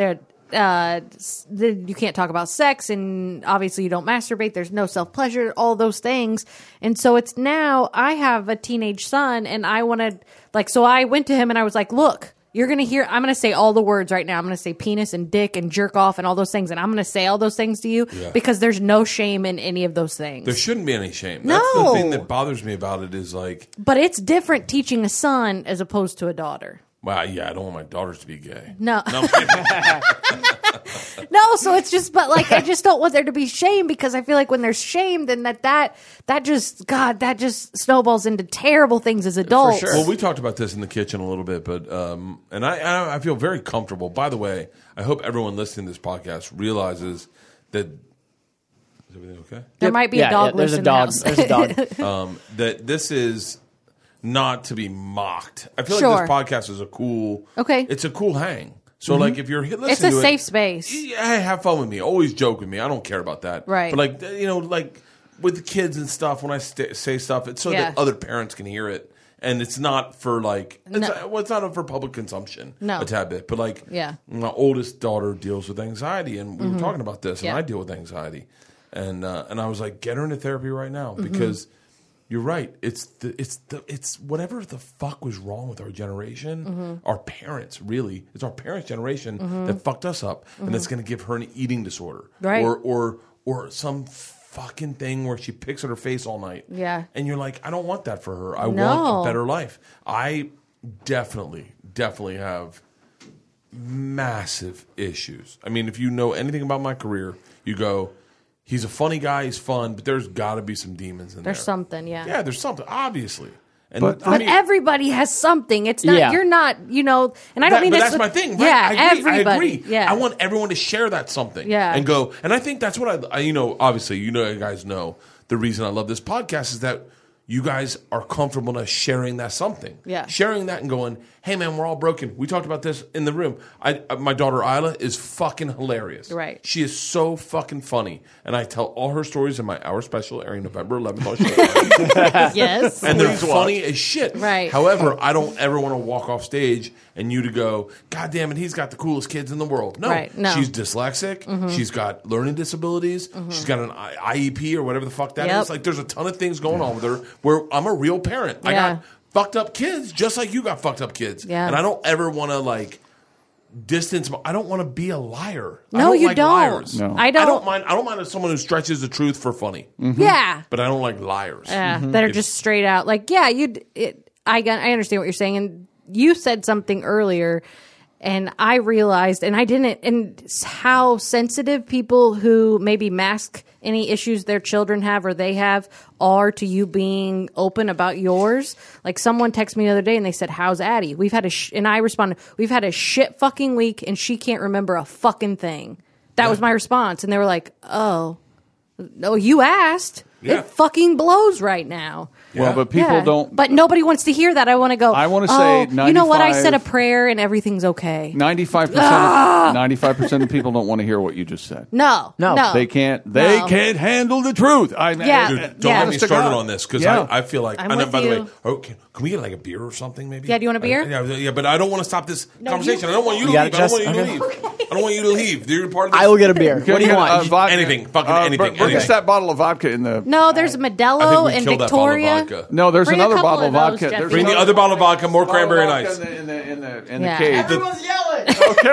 you can't talk about sex, and obviously you don't masturbate. There's no self-pleasure, all those things. And so it's now I have a teenage son, and I wanted, like, so I went to him and I was like, look, you're going to hear, I'm going to say all the words right now. I'm going to say penis and dick and jerk off and all those things. And I'm going to say all those things to you because there's no shame in any of those things. There shouldn't be any shame. No. That's the thing that bothers me about it is like. But it's different teaching a son as opposed to a daughter. Well, yeah, I don't want my daughters to be gay. No. No, so it's just, but like, I just don't want there to be shame because I feel like when there's shame, then that just snowballs into terrible things as adults. For sure. Well, we talked about this in the kitchen a little bit, but and I feel very comfortable. By the way, I hope everyone listening to this podcast realizes that. Is everything okay? There might be a dog loose in the house. There's a dog. That this is not to be mocked. I feel Sure. like this podcast is a cool. Okay. It's a cool hang. So like if you're listening It's a to safe space. Yeah, have fun with me. Always joke with me. I don't care about that. Right. But like like with the kids and stuff, when I say stuff, it's so that other parents can hear it, and it's not for like it's not for public consumption. No. A tad bit, but like Yeah. my oldest daughter deals with anxiety, and we were talking about this, and Yeah. I deal with anxiety, and I was like, get her into therapy right now because. You're right. It's whatever the fuck was wrong with our generation, our parents, really. It's our parents' generation that fucked us up, and that's going to give her an eating disorder, Right. or some fucking thing where she picks at her face all night. Yeah. And you're like, I don't want that for her. I No. want a better life. I definitely have massive issues. I mean, if you know anything about my career, you go. He's a funny guy. He's fun, but there's got to be some demons in there. There's something, yeah. Yeah, there's something, obviously. And But- for But me- everybody has something. It's not, Yeah. you're not, and I don't mean but this that's with- my thing. Right? Yeah, I agree. everybody. I agree. Yeah. I want everyone to share that something. Yeah. And go. And I think that's what I obviously, you guys know the reason I love this podcast is that you guys are comfortable enough sharing that something. Yeah. Sharing that and going, hey man, we're all broken. We talked about this in the room. My daughter Isla is fucking hilarious. Right. She is so fucking funny. And I tell all her stories in my hour special airing November 11th on Showtime. Yes. And they're funny as shit. Right. However, I don't ever want to walk off stage and you to go, God damn it, he's got the coolest kids in the world. No. Right. No. She's dyslexic. She's got learning disabilities. She's got an IEP or whatever the fuck that Yep. is. Like, there's a ton of things going on with her where I'm a real parent. I Yeah. got fucked up kids just like you got fucked up kids. Yeah. And I don't ever want to, like, distance. I don't want to be a liar. I No, don't you like don't. liars. No. I don't. I don't mind someone who stretches the truth for funny. Yeah. But I don't like liars. Yeah, that are just straight out like, yeah, I understand what you're saying, and you said something earlier, and I realized, and I didn't, and how sensitive people who maybe mask any issues their children have or they have are to you being open about yours. Like someone texted me the other day and they said, "How's Addie?" We've had and I responded, "We've had a shit fucking week, and she can't remember a fucking thing." That was my response, and they were like, "Oh, no, you asked." Yeah. It fucking blows right now. Well, but people Yeah. don't. But nobody wants to hear that. I want to go. I wanna oh, say you know what? I said a 95 prayer and everything's okay. 95% of people don't want to hear what you just said. No. They can't. They No. can't handle the truth. Yeah. Dude, don't Yeah. get me started on this because Yeah. I feel like. I'm I know, with by the you. way, can we get like a beer or something? Maybe. Yeah, do you want a beer? Yeah, but I don't want to stop this conversation. you- I don't want you to You leave. got I it, don't want you to Jess? leave. I don't want you to leave. You're part of this. I will get a beer. What do you Get want? vodka. Anything. Fucking anything. Bring us anything. that bottle of vodka in the. No, there's I think Modelo we and killed that bottle of Victoria. vodka. No, there's Bring a another couple bottle of of those, vodka. Jeffy. There's Bring the another other bottle of vodka, more cranberry and vodka ice. in the Yeah. cage. Everyone's yelling.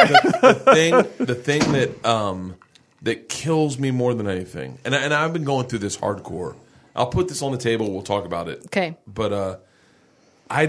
The thing that kills me more than anything, and I've been going through this hardcore. I'll put this on the table. We'll talk about it. Okay. But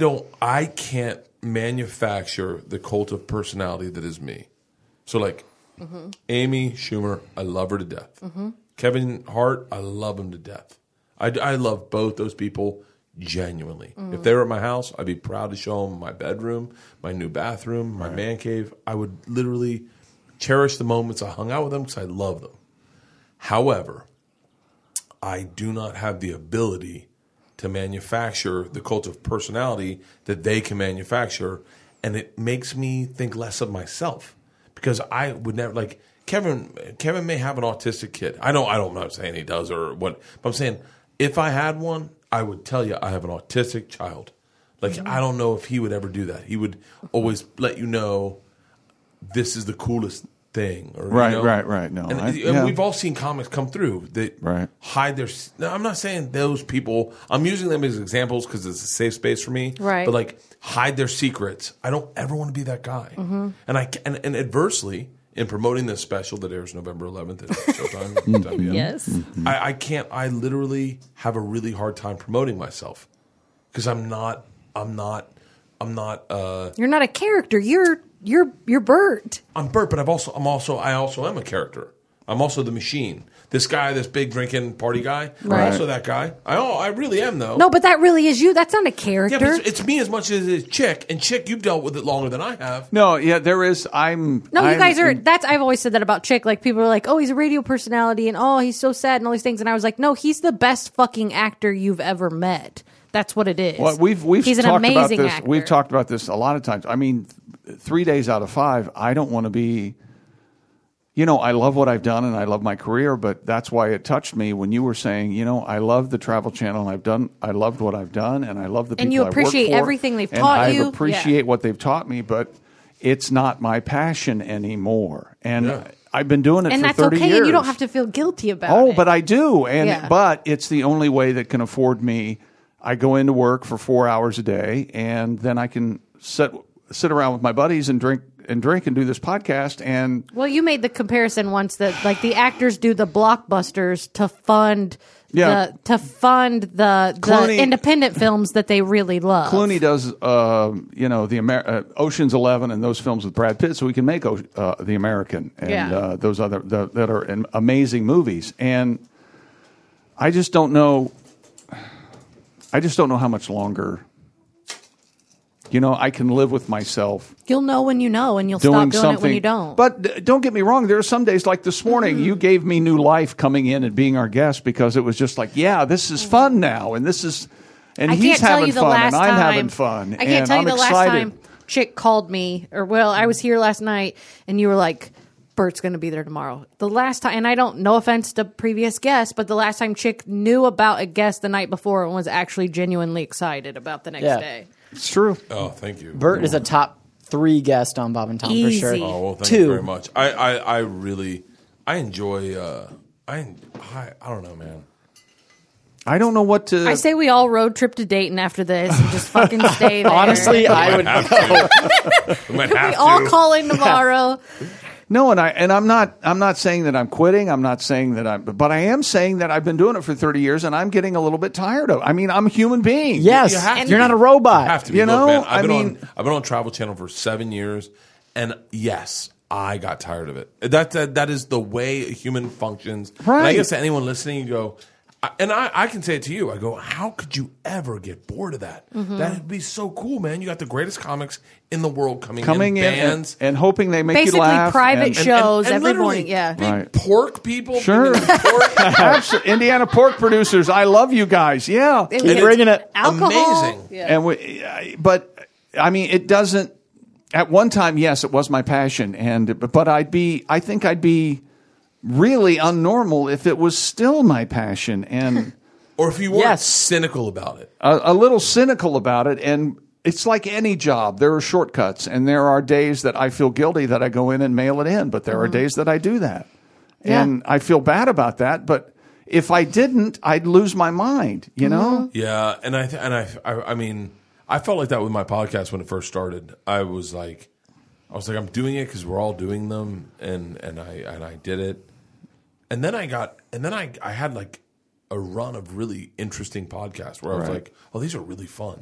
I can't manufacture the cult of personality that is me. So like, Amy Schumer, I love her to death. Kevin Hart, I love him to death. I love both those people genuinely. If they were at my house, I'd be proud to show them my bedroom, my new bathroom, my man cave. I would literally cherish the moments I hung out with them because I love them. However, I do not have the ability to manufacture the cult of personality that they can manufacture, and it makes me think less of myself because I would never like Kevin may have an autistic kid. I'm not saying he does or what, but I'm saying if I had one, I would tell you I have an autistic child. Like I don't know if he would ever do that. He would always let you know this is the coolest thing. Or, Right. No, and we've all seen comics come through that hide their. Now, I'm not saying those people. I'm using them as examples because it's a safe space for me. Right. But like hide their secrets. I don't ever want to be that guy. And adversely, in promoting this special that airs November 11th at Showtime, WM, Yes. I can't. I literally have a really hard time promoting myself because I'm not. You're not a character. You're Bert. I'm Bert, but I also am a character. I'm also the machine. This guy, this big drinking party guy. Right. I'm also that guy. I really am though. No, but that really is you. That's not a Yeah, character. but it's me as much as it is Chick. And Chick, you've dealt with it longer than I have. No, yeah, there is. No, you guys are. I've always said that about Chick. Like people are like, "Oh, he's a radio personality," and "Oh, he's so sad," and all these things. And I was like, "No, he's the best fucking actor you've ever met. That's what it is." Well, he's an talked amazing about this. actor. We've talked about this a lot of times. I mean, 3 days out of 5, I don't want to be. I love what I've done and I love my career, but that's why it touched me when you were saying, I love the Travel Channel. I loved what I've done, and I love the people And you I work appreciate for, everything they've and taught you. I appreciate what they've taught me, but it's not my passion anymore. And I've been doing it and for that's 30 okay, years. and you don't have to feel guilty about it. Oh, but I do, but it's the only way that can afford me. I go into work for 4 hours a day, and then I can sit around with my buddies and drink and do this podcast. And well, you made the comparison once that like the actors do the blockbusters to fund the Clooney, independent films that they really love. Clooney does the Ocean's 11 and those films with Brad Pitt, so we can make The American and those other that are amazing movies. And I just don't know. How much longer. I can live with myself. You'll know when you know, and you'll doing stop doing something, it when you don't. But don't get me wrong. There are some days like this morning, you gave me new life coming in and being our guest because it was just like, this is fun now, and this is, and he's having fun, and I'm having fun. I can't tell you the last excited. time Chick called me, I was here last night, and you were like, Bert's going to be there tomorrow. The last time, and I don't, no offense to previous guests, but the last time Chick knew about a guest the night before and was actually genuinely excited about the next day. It's true. Oh, thank you. Bert is a top 3 guest on Bob and Tom Easy. for sure. Oh, well, thank 2. you very much. I really enjoy. I don't know, man. I don't know what to. I say we all road trip to Dayton after this and just fucking stay there. Honestly, I would have to. We might have we all to. call in tomorrow. No, I'm not saying that I'm quitting. I'm not saying that but I am saying that I've been doing it for 30 years and I'm getting a little bit tired of it. I mean, I'm a human being. Yes, You have to you're be. not a robot. You have to be. You Look, know, man, I mean- I've been on Travel Channel for 7 years, and yes, I got tired of it. That is the way a human functions. Right. And I guess to anyone listening, you go, and I can say it to you. I go, how could you ever get bored of that? That'd be so cool, man. You got the greatest comics in the world coming in, bands. and hoping they make Basically, you laugh. private and- shows every literally morning. Yeah. big Right. pork people. Sure. bringing in pork. Absolutely. Indiana pork producers, I love you guys. Yeah. Keep bringing it. Alcohol. Amazing. Yeah. And but I mean, it doesn't. At one time, yes, it was my passion, but I think I'd be really unnormal if it was still my passion, and Or if you weren't Yes. cynical about it. a little cynical about it. And it's like any job. There are shortcuts, and there are days that I feel guilty that I go in and mail it in, but there are days that I do that, and I feel bad about that. But if I didn't, I'd lose my mind. You know. Yeah, and I mean, I felt like that with my podcast when it first started. I was like, I'm doing it because we're all doing them, and I did it, and then I had like a run of really interesting podcasts where I was like, oh, these are really fun,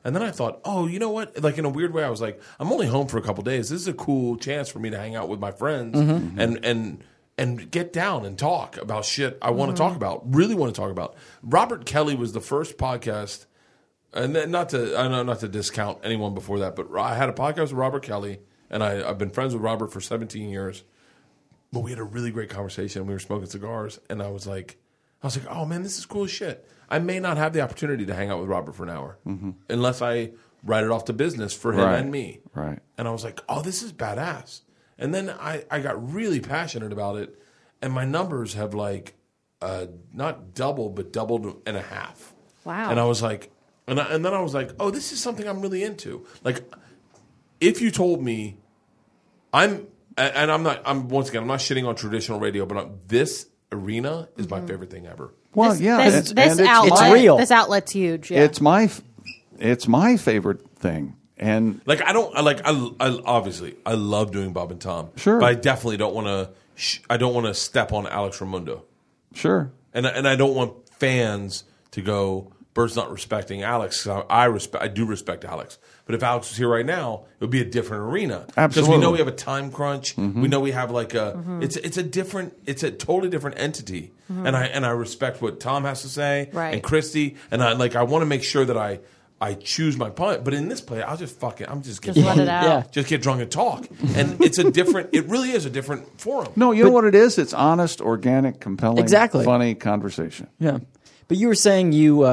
And then I thought, oh, you know what? Like in a weird way, I was like, I'm only home for a couple days. This is a cool chance for me to hang out with my friends and get down and talk about shit I want to talk about, really want to talk about. Robert Kelly was the first podcast, and then not to discount anyone before that, but I had a podcast with Robert Kelly, and I've been friends with Robert for 17 years. But we had a really great conversation. We were smoking cigars, and I was like, oh man, this is cool as shit. I may not have the opportunity to hang out with Robert for an hour unless I write it off to business for him and me. Right. And I was like, oh, this is badass. And then I got really passionate about it, and my numbers have like not doubled, but doubled and a half. Wow. And I was like, and then I was like, oh, this is something I'm really into. Like, if you told me, I'm not shitting on traditional radio, but this arena is my favorite thing ever. Well, this it's outlet, it's real. This outlet's huge. Yeah. It's my favorite thing, and Like I obviously I love doing Bob and Tom. Sure. But I definitely don't want to. I don't want to step on Alex Raimundo, sure, and I don't want fans to go, Bert's not respecting Alex. I do respect Alex, but if Alex was here right now, it would be a different arena. Because we know we have a time crunch. We know we have like a. It's a totally different entity, and I respect what Tom has to say, Right. and Christy, and I want to make sure that I choose my punt. But in this play, I'm just get Just drunk. let it out. Yeah. Just get drunk and talk, and it really is a different forum. no, you know what it is? It's honest, organic, compelling, Exactly. funny conversation. Yeah, but you were saying you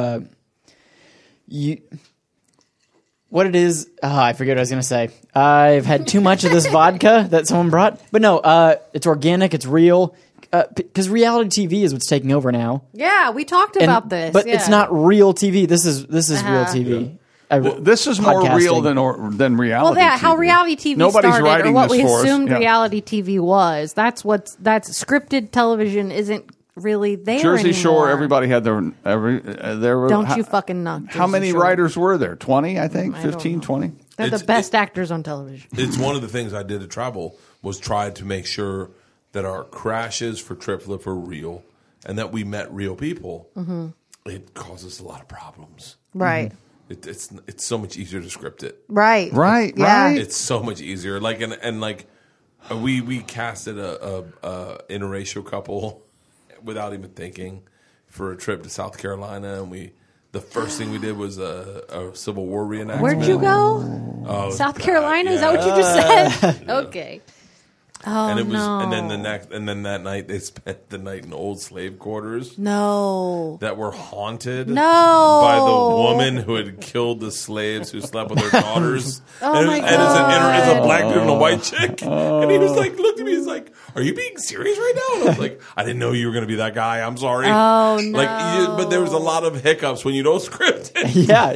what it is? I forget what I was going to say. I've had too much of this vodka that someone brought, but no, it's organic, it's real. Because reality TV is what's taking over now. Yeah, we talked And- about this. but yeah. it's not real TV. This is real TV. This is more Podcasting. real than reality. Well, yeah, TV. how reality TV Nobody's started, writing or what this we for us. assumed Yeah. reality TV was. That's scripted television isn't really there Jersey Shore. anymore. Everybody had there were. Don't you fucking knock How Jersey many Shore. writers were there? 20, I think. I don't 15, know. 20. They're the best actors on television. It's one of the things I did to travel was try to make sure that our crashes for Trip Flip are real and that we met real people. It causes a lot of problems. Right. It's so much easier to script it. Right. Right, Yeah. right. It's so much easier. Like and like we casted a interracial couple without even thinking for a trip to South Carolina, and the first thing we did was a Civil War reenactment. Where'd you go? Oh, South God, Carolina? Is that what you yeah. just said? Okay. Oh, And it was, no. and then that night they spent the night in old slave quarters No. that were haunted No. by the woman who had killed the slaves who slept with their daughters. Oh, and, my and it's a God. black dude and a white chick, and he was like, looked at me, he's like, "Are you being serious right now?" And I was like, "I didn't know you were going to be that guy. I'm sorry." Oh, no. But there was a lot of hiccups when you don't script it. Yeah.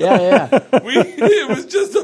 It was just.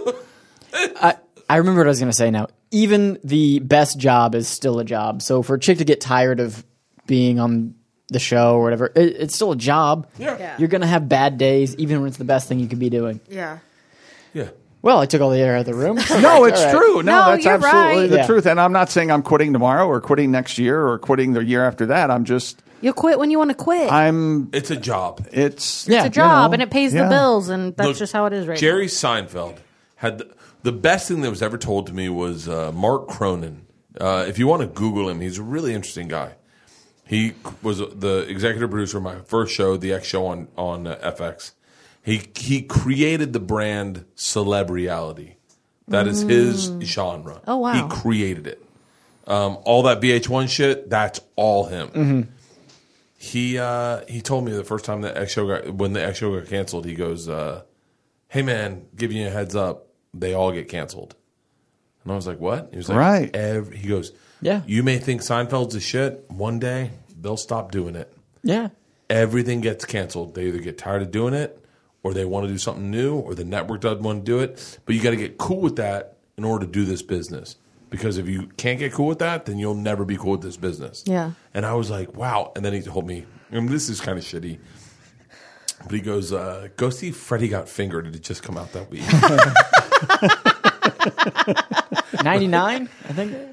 I remember what I was going to say now. Even the best job is still a job. So for a chick to get tired of being on the show or whatever, it's still a job. Yeah. You're going to have bad days, even when it's the best thing you could be doing. Yeah. Yeah. Well, I took all the air out of the room. No, it's All right. true. No, No, that's you're absolutely right. the Yeah. truth. And I'm not saying I'm quitting tomorrow or quitting next year or quitting the year after that. I'm just, You quit when you want to quit. It's a job. it's Yeah. it's a job, you know, and it pays yeah. the bills, and that's Look, just how it is right Jerry Seinfeld had the best thing that was ever told to me was Mark Cronin. If you want to Google him, he's a really interesting guy. He was the executive producer of my first show, the X Show on FX. He created the brand Celebriality. That is his genre. Oh, wow. He created it. All that VH1 shit, that's all him. He told me the first time when the X Show got canceled, he goes, "Hey man, giving you a heads up, they all get canceled." And I was like, "What?" He was like, Right. He goes, Yeah. You may think Seinfeld's a shit. One day they'll stop doing it. Yeah. Everything gets canceled. They either get tired of doing it, or they want to do something new, or the network doesn't want to do it. But you got to get cool with that in order to do this business. Because if you can't get cool with that, then you'll never be cool with this business. Yeah. And I was like, wow. And then he told me, this is kind of shitty. But he goes, go see Freddie Got Fingered. It had just come out that week. 99, I think.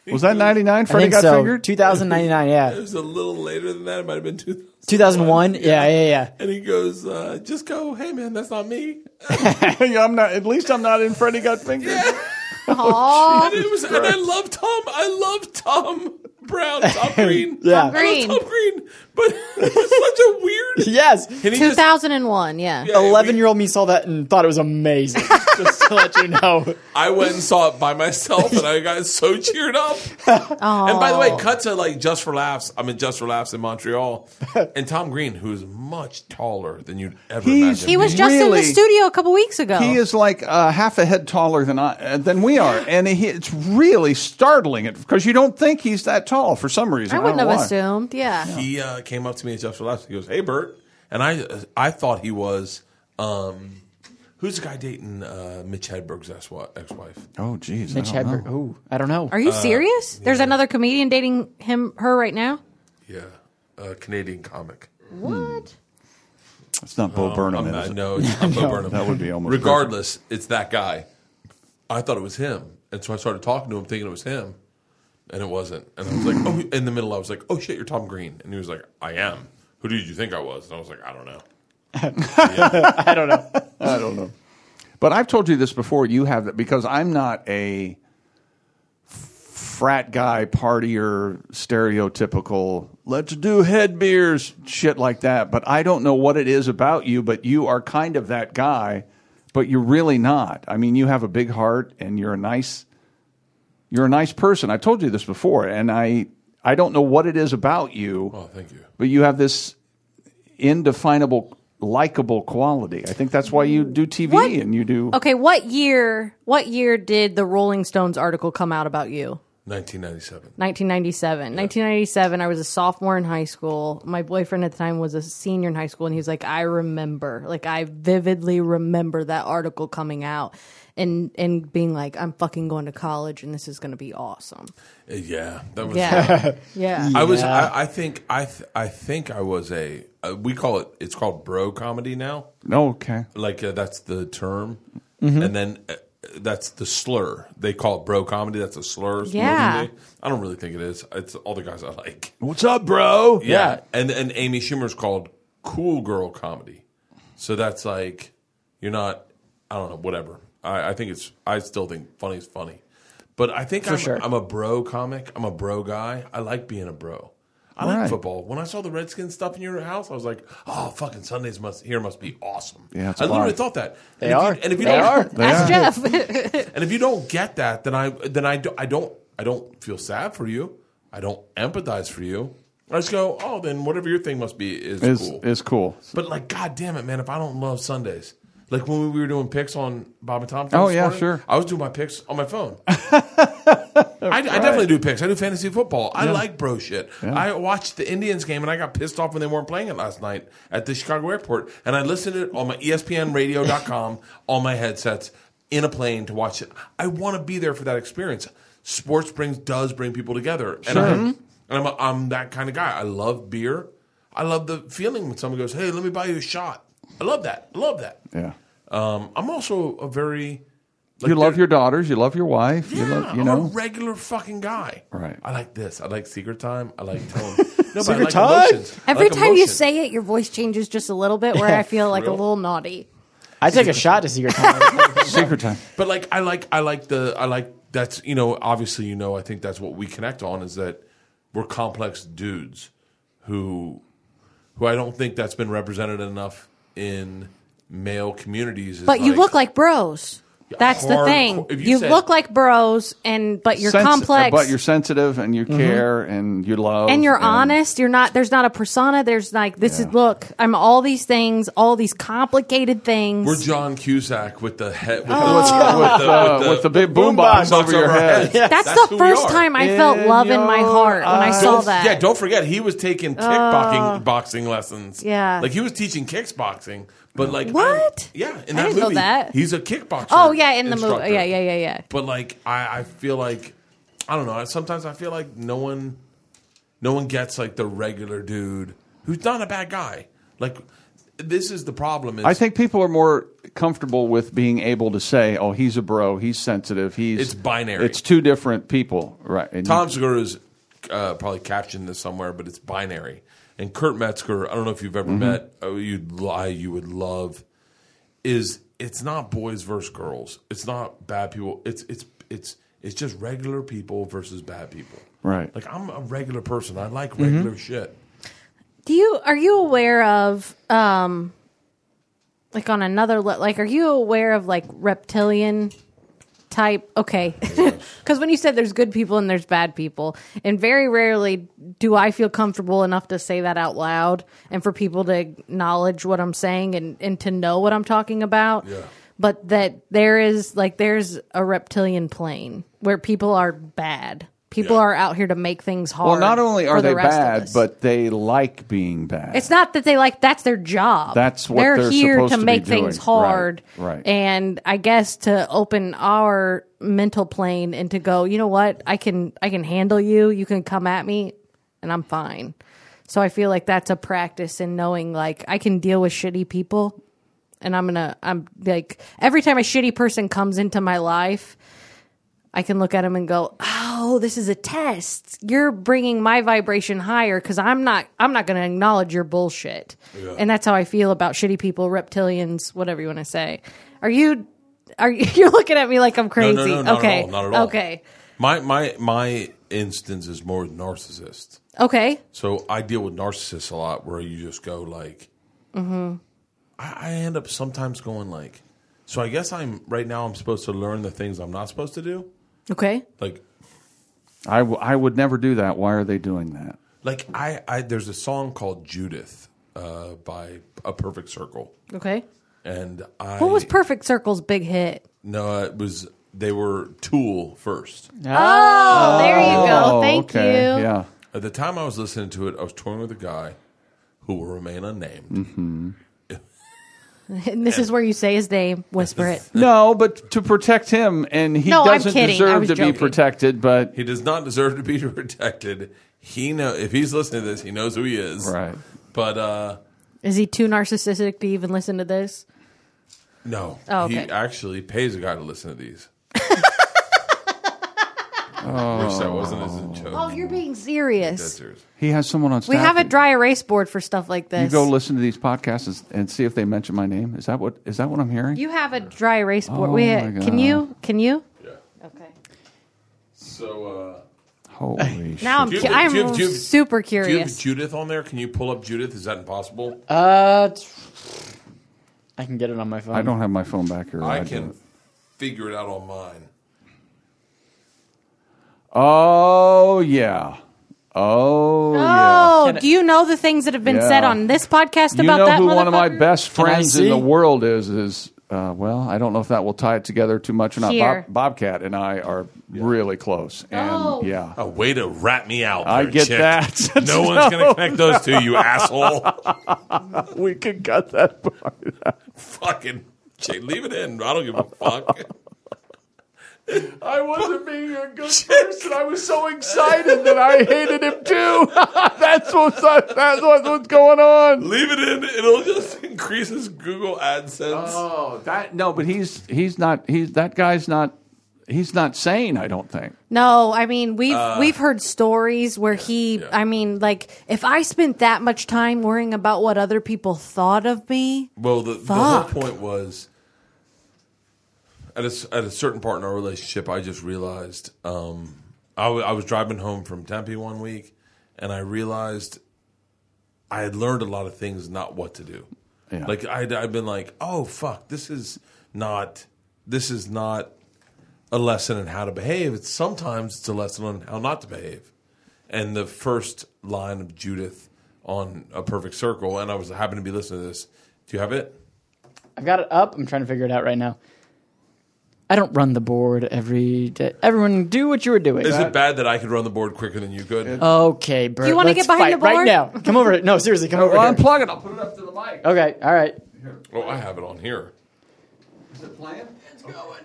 Was that 99? I Freddie think got so. fingered? 2099, It yeah. was a little later than that. It might have been 2001? Yeah. And he goes, just go, hey, man, that's not me. Yeah, I'm not. At least I'm not in Freddie got fingered. Aw. And I love Tom. I love Tom Brown, Tom Green. Yeah. Tom Green. I love Tom Green. But it was such a weird. Yes. And he just- 2001, yeah. 11-year-old me saw that and thought it was amazing. Just to let you know. I went and saw it by myself, and I got so cheered up. And by the way, cut to like Just for Laughs. I'm in Just for Laughs in Montreal, and Tom Green, who's much taller than you'd ever imagine. He was just in the Really? studio a couple weeks ago. He is like half a head taller than we are, and it's really startling because you don't think he's that tall for some reason. I wouldn't don't have know why. assumed, yeah. He came up to me at Just for Laughs. He goes, "Hey, Bert," and I thought he was who's the guy dating Mitch Hedberg's ex-wife? Oh, geez, Mitch I don't Hedberg. know. Ooh, I don't know. Are you serious? There's another comedian dating her right now? Yeah, Canadian comic. What? It's not Bo Burnham, is it? No, it's not Bo Burnham. That would be almost Regardless, it's that guy. I thought it was him, and so I started talking to him, thinking it was him, and it wasn't. And I was like, "Oh!" In the middle, I was like, "Oh shit, you're Tom Green," and he was like, "I am." Who did you think I was? And I was like, "I don't know." I don't know. I don't know. But I've told you this before. You have that because I'm not a frat guy, partier, stereotypical, let's do head beers, shit like that. But I don't know what it is about you, but you are kind of that guy, but you're really not. I mean, you have a big heart and you're a nice person. I've told you this before, and I don't know what it is about you. Oh, thank you. But you have this indefinable, likable quality. I think that's why you do TV and you do. Okay, what year did the Rolling Stones article come out about you? 1997. 1997. 1997, I was a sophomore in high school. My boyfriend at the time was a senior in high school, and he was like, I vividly remember that article coming out and being like, I'm fucking going to college, and this is going to be awesome. Yeah, that was. Yeah. Yeah. I was. I think I was a. We call it. It's called bro comedy now. Okay. Like that's the term, and then that's the slur. They call it bro comedy. That's a slur. Yeah. I don't really think it is. It's all the guys I like. What's up, bro? Yeah. And Amy Schumer's called cool girl comedy. So that's like you're not. I don't know. Whatever. I think it's. I still think funny is funny, but I think I'm a bro comic. I'm a bro guy. I like being a bro. I like football. When I saw the Redskins stuff in your house, I was like, "Oh, fucking Sundays must be awesome." Yeah, it's I literally fun. thought that. They are. And if you They don't, are. Ask Jeff. and if you don't get that, then I don't feel sad for you. I don't empathize for you. I just go, "Oh, then whatever your thing must be is cool." Is cool. But like, God damn it, man! If I don't love Sundays. Like when we were doing picks on Bob and Tom. Oh, this yeah, morning, sure. I was doing my picks on my phone. I definitely do picks. I do fantasy football. I like bro shit. Yeah. I watched the Indians game and I got pissed off when they weren't playing it last night at the Chicago airport. And I listened to it on my ESPNradio.com on my headsets in a plane to watch it. I want to be there for that experience. Sports does bring people together. And I'm that kind of guy. I love beer. I love the feeling when someone goes, "Hey, let me buy you a shot." I love that. Yeah. I'm also a very You love your daughters. You love your wife. yeah, You love, I'm a regular fucking guy. Right. I like this. I like secret time. I like telling. No, but I Secret like time? emotions. I Every like time you emotion. say it, your voice changes just a little bit where I feel like a Real? little naughty. I take a shot to Secret Time. secret time. But like I like that's obviously I think that's what we connect on is that we're complex dudes who I don't think that's been represented enough in male communities. But you look like bros. That's the hardcore- thing. if You said- look like bros, but you're complex. But you're sensitive and you care and you love. and you're honest. You're not. There's not a persona. There's like this is. Look, I'm all these things. All these complicated things. We're John Cusack with the head with the big boombox over your head. That's who the we first are. time I felt love in my heart when I saw that. Yeah, don't forget he was taking boxing lessons. Yeah. like he was teaching kickboxing. But like What? in I that didn't movie, know that. he's a kickboxer. Oh yeah, in the instructor. movie. Yeah. But like I feel like I don't know. Sometimes I feel like no one gets like the regular dude who's not a bad guy. Like this is the problem. Is I think people are more comfortable with being able to say, "Oh, he's a bro. He's sensitive. It's binary. It's two different people, right?" And Tom Segura is probably captioned this somewhere, but it's binary. And Kurt Metzger, I don't know if you've ever met. Oh, you would love. It's not boys versus girls. It's not bad people. It's just regular people versus bad people. Right. Like I'm a regular person. I like regular shit. Are you aware of like on another like are you aware of like reptilian type? Okay. Because when you said there's good people and there's bad people, and very rarely do I feel comfortable enough to say that out loud and for people to acknowledge what I'm saying and to know what I'm talking about. Yeah. But that there's a reptilian plane where people are bad. People are out here to make things hard. well, not only are for the they rest of bad, us. but they like being bad. It's not that they that's their job. That's what they're here supposed to to be make doing. things hard. Right. And I guess to open our mental plane and to go, you know what? I can handle you. You can come at me and I'm fine. So I feel like that's a practice in knowing like I can deal with shitty people, and I'm like every time a shitty person comes into my life, I can look at them and go, "Oh, this is a test. You're bringing my vibration higher because I'm not going to acknowledge your bullshit." Yeah. And that's how I feel about shitty people, reptilians, whatever you want to say. You're looking at me like I'm crazy? No, not okay, at all. Not at all. Okay, My instance is more narcissist. okay. So I deal with narcissists a lot, where you just go like, I end up sometimes going like, so I guess I'm supposed to learn the things I'm not supposed to do. Okay. Like I would never do that. Why are they doing that? Like there's a song called Judith by A Perfect Circle, Okay. and What was Perfect Circle's big hit? No, they were Tool first. Oh, there you go. Oh, Thank okay. you. Yeah. At the time I was listening to it, I was touring with a guy who will remain unnamed. And this is where you say his name, whisper it. No, but to protect him, and he No, I'm doesn't kidding. I deserve was to joking. be protected. But He does not deserve to be protected. If he's listening to this, he knows who he is. right. But Is he too narcissistic to even listen to this? no, Oh, he okay. actually pays a guy to listen to these. Wish that wasn't as a joke. Oh, you're being Dead serious. serious. He has someone on staff. We have a dry erase board for stuff like this. You go listen to these podcasts and see if they mention my name. Is that what I'm hearing? You have a dry erase board. Oh, my God. Can you? Yeah. Okay. So, Holy shit! Now do you have- I'm do you have- super do you have curious. Judith on there? Can you pull up Judith? Is that impossible? I can get it on my phone. I don't have my phone back here. I do can it. figure it out on mine. Oh yeah. Oh yeah. Oh, do you know the things that have been said Yeah. on this podcast You about know that who one of my motherfucker? best Can I friends in see? the world is well, I don't know if that will tie it together too much or not. Here. Bobcat and I are really close, and Oh. yeah, A way to rat me out. I there, get chick. that. No one's going to connect those two, you asshole. we can cut that part. Fucking chick, leave it in. I don't give a fuck. I wasn't being a good person. I was so excited that I hated him too. That's what's going on. Leave it in. It'll just increase his Google AdSense. Oh, but that guy's not sane. I don't think. No, I mean we've heard stories where I mean, like if I spent that much time worrying about what other people thought of me, Well, the whole Fuck. point was at a certain part in our relationship, I just realized I was driving home from Tempe one week, and I realized I had learned a lot of things, not what to do. Yeah. Like I'd been like, oh fuck, this is not a lesson in how to behave. Sometimes it's a lesson on how not to behave. And the first line of Judith on A Perfect Circle, and I was happen to be listening to this. Do you have it? I've got it up. I'm trying to figure it out right now. I don't run the board every day. Everyone, do what you were doing. Is it bad that I could run the board quicker than you could? Okay, Bert. You wanna let's get behind fight the board? right now? Come over. No, seriously, come over Well, here. unplug it. I'll put it up to the mic. Okay, all right. Oh, I have it on here. Is it playing? It's going.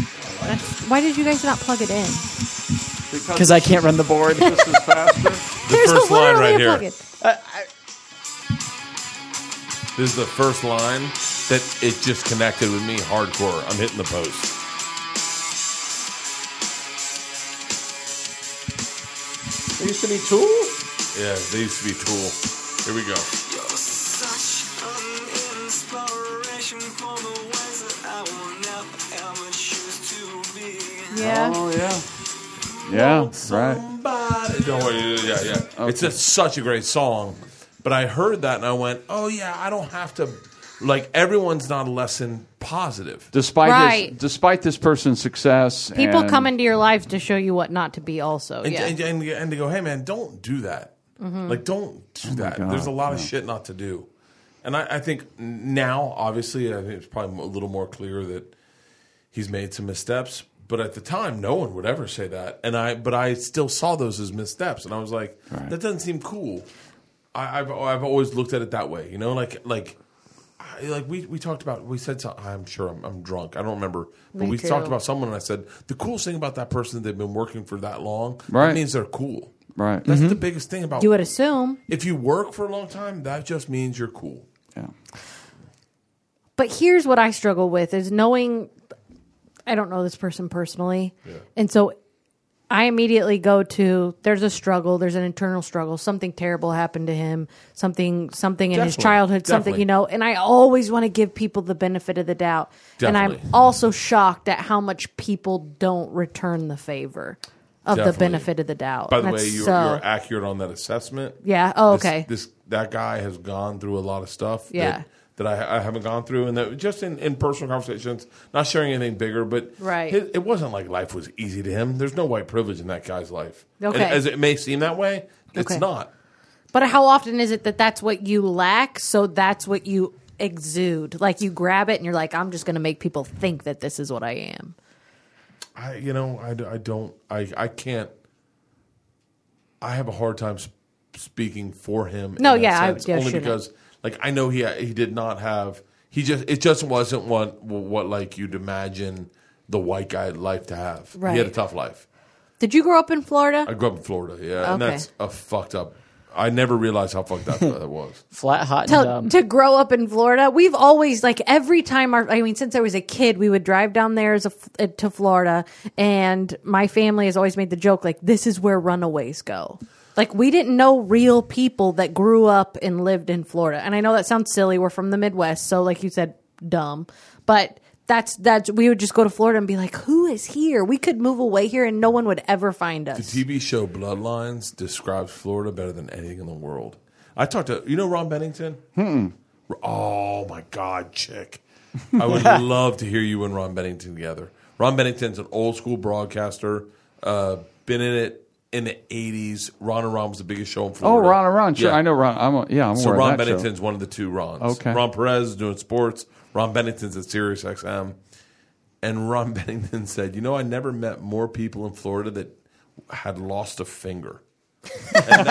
why did you guys not plug it in? Because I can't run the board. This is faster. There's first line right literally a here. plugin. This is the first line that it just connected with me hardcore. I'm hitting the post. They used to be Tool? Yeah, they used to be Tool. Here we go. You're such an inspiration for the ways that I will never ever choose to be. Yeah. Oh, yeah. Yeah, right. Somebody. Don't worry. Yeah. It's such a great song. But I heard that and I went, oh, yeah, I don't have to. Like, everyone's not a lesson positive. Right. Despite this person's success. People come into your life to show you what not to be also. And, Yeah. and to go, hey, man, don't do that. Like, don't do that. God, There's a lot of shit not to do. And I think now, obviously, I think it's probably a little more clear that he's made some missteps. But at the time, no one would ever say that. But I still saw those as missteps. And I was like, that doesn't seem cool. I've always looked at it that way. You know, like we talked about, we said something, I'm sure I'm drunk. I don't remember. But we talked about someone and I said, the coolest thing about that person that they've been working for that long, that means they're cool. Right. That's the biggest thing about You would assume. if you work for a long time, that just means you're cool. Yeah. But here's what I struggle with is knowing I don't know this person personally. Yeah. And so I immediately go to there's a struggle, there's an internal struggle, something terrible happened to him, something in his childhood, something, you know, and I always want to give people the benefit of the doubt. And I'm also shocked at how much people don't return the favor of the benefit of the doubt. By the way, you're accurate on that assessment. Yeah. Oh, okay. That guy has gone through a lot of stuff. Yeah. That I haven't gone through, and that just in personal conversations, not sharing anything bigger, but it wasn't like life was easy to him. There's no white privilege in that guy's life. Okay. And as it may seem that way, it's not. But how often is it that that's what you lack, so that's what you exude? Like you grab it and you're like, I'm just going to make people think that this is what I am. I can't. I have a hard time speaking for him. No, in yeah, that sense, only because. Like I know he did not have it just wasn't what like you'd imagine the white guy life to have. Right. He had a tough life. Did you grow up in Florida? I grew up in Florida, yeah, and that's a fucked up. I never realized how fucked up that was. Flat, hot, and dumb. To grow up in Florida, we've always like every time since I was a kid, we would drive down there to Florida, and my family has always made the joke like this is where runaways go. Like, we didn't know real people that grew up and lived in Florida. And I know that sounds silly. We're from the Midwest, so like you said, dumb. But that's we would just go to Florida and be like, who is here? We could move away here and no one would ever find us. The TV show Bloodlines describes Florida better than anything in the world. I talked to, Ron Bennington? Oh, my God, chick. I would love to hear you and Ron Bennington together. Ron Bennington's an old school broadcaster, been in it. In the 80s, Ron and Ron was the biggest show in Florida. Oh, Ron and Ron. Sure, yeah. I know Ron. I'm aware so of Ron that Bennington's show. one of the two Rons. Okay. Ron Perez is doing sports. Ron Bennington's at Sirius XM. And Ron Bennington said, I never met more people in Florida that had lost a finger. And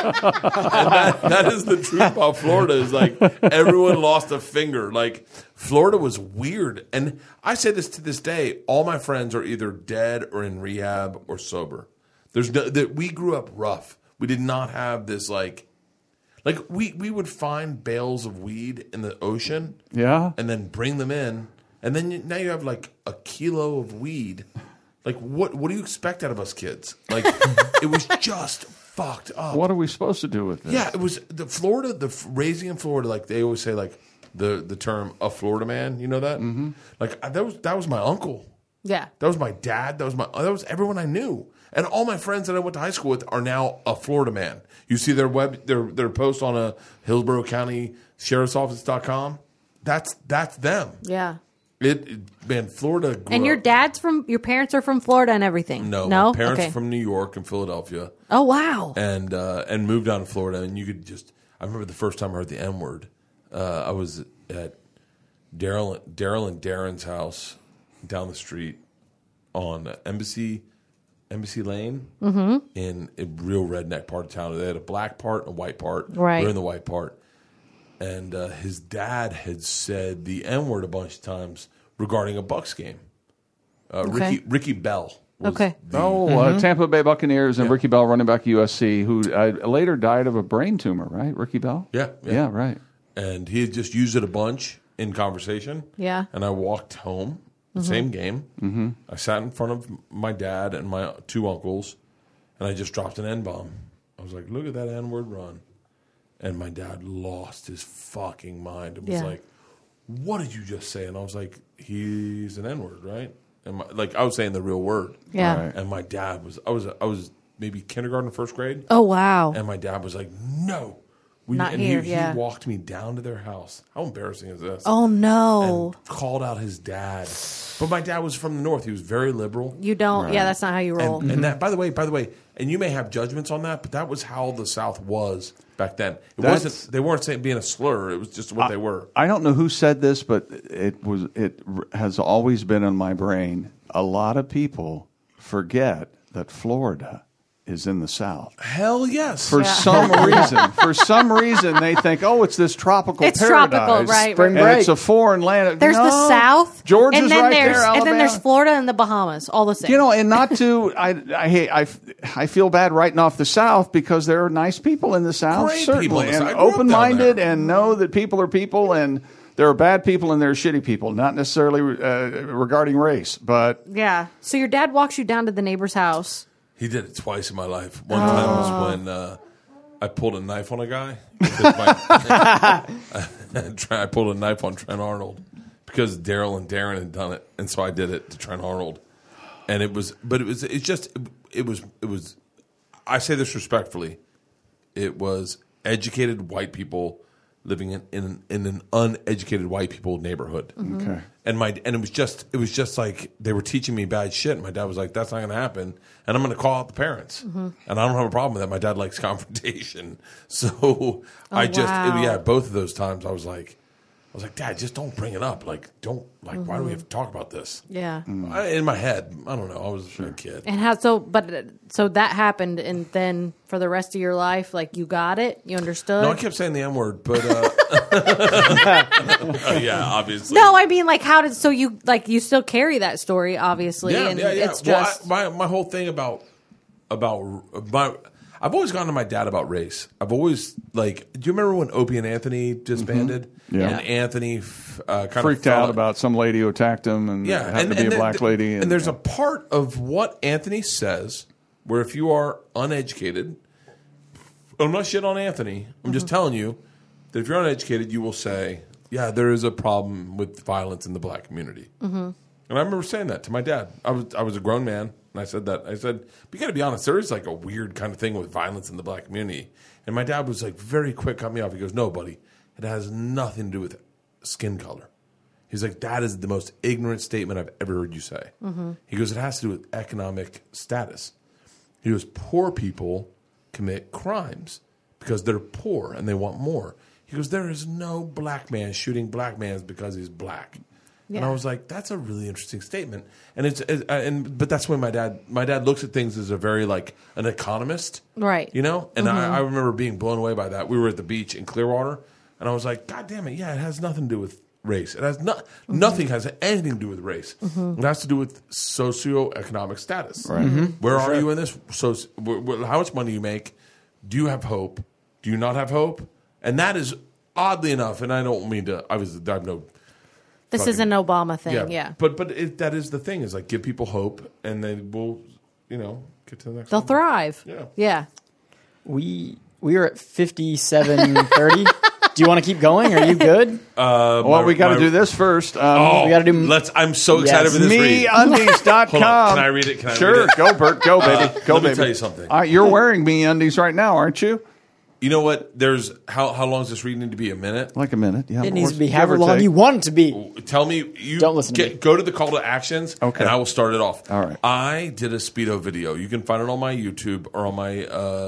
that is the truth about Florida is like everyone lost a finger. Like Florida was weird. And I say this to this day, all my friends are either dead or in rehab or sober. We grew up rough. We did not have this like we would find bales of weed in the ocean, and then bring them in, and then now you have like a kilo of weed. Like what do you expect out of us kids? Like it was just fucked up. What are we supposed to do with this? Yeah, it was the raising in Florida. Like they always say, like the term "a Florida man." You know that? Mm-hmm. Like that was my uncle. Yeah, that was my dad. That was everyone I knew. And all my friends that I went to high school with are now a Florida man. You see their post on a Hillsborough County Sheriff's Office.com. That's them. Yeah. Florida grew And your your parents are from Florida and everything? No? My parents are from New York and Philadelphia. Oh, wow. And moved down to Florida. And you could I remember the first time I heard the M-word. I was at Daryl and Darren's house down the street on Embassy Lane in a real redneck part of town. They had a black part and a white part. Right. We're in the white part. And his dad had said the N-word a bunch of times regarding a Bucs game. Ricky Bell Okay. Tampa Bay Buccaneers and Ricky Bell, running back USC, who later died of a brain tumor, right? Ricky Bell? Yeah. Yeah, right. And he had just used it a bunch in conversation. Yeah. And I walked home, the same game. Mm-hmm. I sat in front of my dad and my 2 uncles, and I just dropped an N-bomb. I was like, look at that N-word run. And my dad lost his fucking mind and was like, what did you just say? And I was like, he's an N-word, right? And I was saying the real word. Yeah. Right. And my dad was, I was maybe kindergarten or first grade. Oh, wow. And my dad was like, no. Not and here, he walked me down to their house. How embarrassing is this? Oh, no. And called out his dad. But my dad was from the North. He was very liberal. You don't. Yeah, that's not how you roll. And that, by the way, and you may have judgments on that, but that was how the South was back then. They weren't saying being a slur. It was just what they were. I don't know who said this, but it has always been in my brain. A lot of people forget that Florida is in the South. Hell yes. For some reason, they think, oh, it's this tropical It's paradise. tropical, right? Spring right. break. And it's a foreign land. There's the South, Georgia's and then right there's there, and then there's Alabama. Florida and the Bahamas, all the same. You know, and not to, I feel bad writing off the South because there are nice people in the South, Great certainly, people in the South. and I grew up down open-minded, there. and know that people are people, and there are bad people and there are shitty people, not necessarily regarding race, but Yeah. So your dad walks you down to the neighbor's house. He did it twice in my life. One time was when I pulled a knife on a guy. I pulled a knife on Trent Arnold because Daryl and Darren had done it, and so I did it to Trent Arnold. And it was. I say this respectfully. It was educated white people living in an uneducated white people neighborhood. okay. And it was just like they were teaching me bad shit. And my dad was like, "That's not going to happen," and I'm going to call out the parents. And I don't have a problem with that. My dad likes confrontation, so wow. both of those times I was like, "Dad, just don't bring it up. Like, don't why do we have to talk about this?" Yeah. In my head, I don't know. I was a kid. And so that happened, and then for the rest of your life, like you got it, you understood. No, I kept saying the M word, but yeah, obviously. No, I mean, like, how did you still carry that story, obviously, and Yeah. it's just My whole thing about I've always gone to my dad about race. I've always do you remember when Opie and Anthony disbanded? Yeah. And Anthony kind of Freaked out about some lady who attacked him and happened to be a black lady. And there's a part of what Anthony says where if you are uneducated, I'm not shit on Anthony. I'm just telling you that if you're uneducated, you will say, yeah, there is a problem with violence in the black community. And I remember saying that to my dad. I was a grown man, and I said that. I said, but you got to be honest, there is like a weird kind of thing with violence in the black community. And my dad was like very quick, cut me off. He goes, no, buddy, it has nothing to do with skin color. He's like, that is the most ignorant statement I've ever heard you say. He goes, it has to do with economic status. He goes, poor people commit crimes because they're poor and they want more. He goes, there is no black man shooting black man because he's black. And I was like, that's a really interesting statement. And but that's when my dad looks at things as a very an economist, right. You know. And I remember being blown away by that. We were at the beach in Clearwater, and I was like, God damn it, yeah, it has nothing to do with race. It has nothing has anything to do with race. It has to do with socioeconomic status. Right. Where are you in this? So, how much money you make? Do you have hope? Do you not have hope? And that is oddly enough, and I don't mean to. I have no. This is an Obama thing, yeah. But that is the thing, is give people hope, and they will, get to the next They'll level. thrive. Yeah. We are at 57:30. Do you want to keep going? Are you good? Well, we got to do this first. we got to do. I'm so excited for this read. MeUndies.com. Hold on, can I read it? Sure, go, Bert. Go, baby. Go, let baby. me tell you something. You're wearing MeUndies right now, aren't you? You know what? There's how long does this read need to be? A minute? Like a minute. Yeah. It needs to be Give however or long take. you want it to be. Tell me. You Don't listen to me. Go to the call to actions, Okay. and I will start it off. All right. I did a Speedo video. You can find it on my YouTube or on my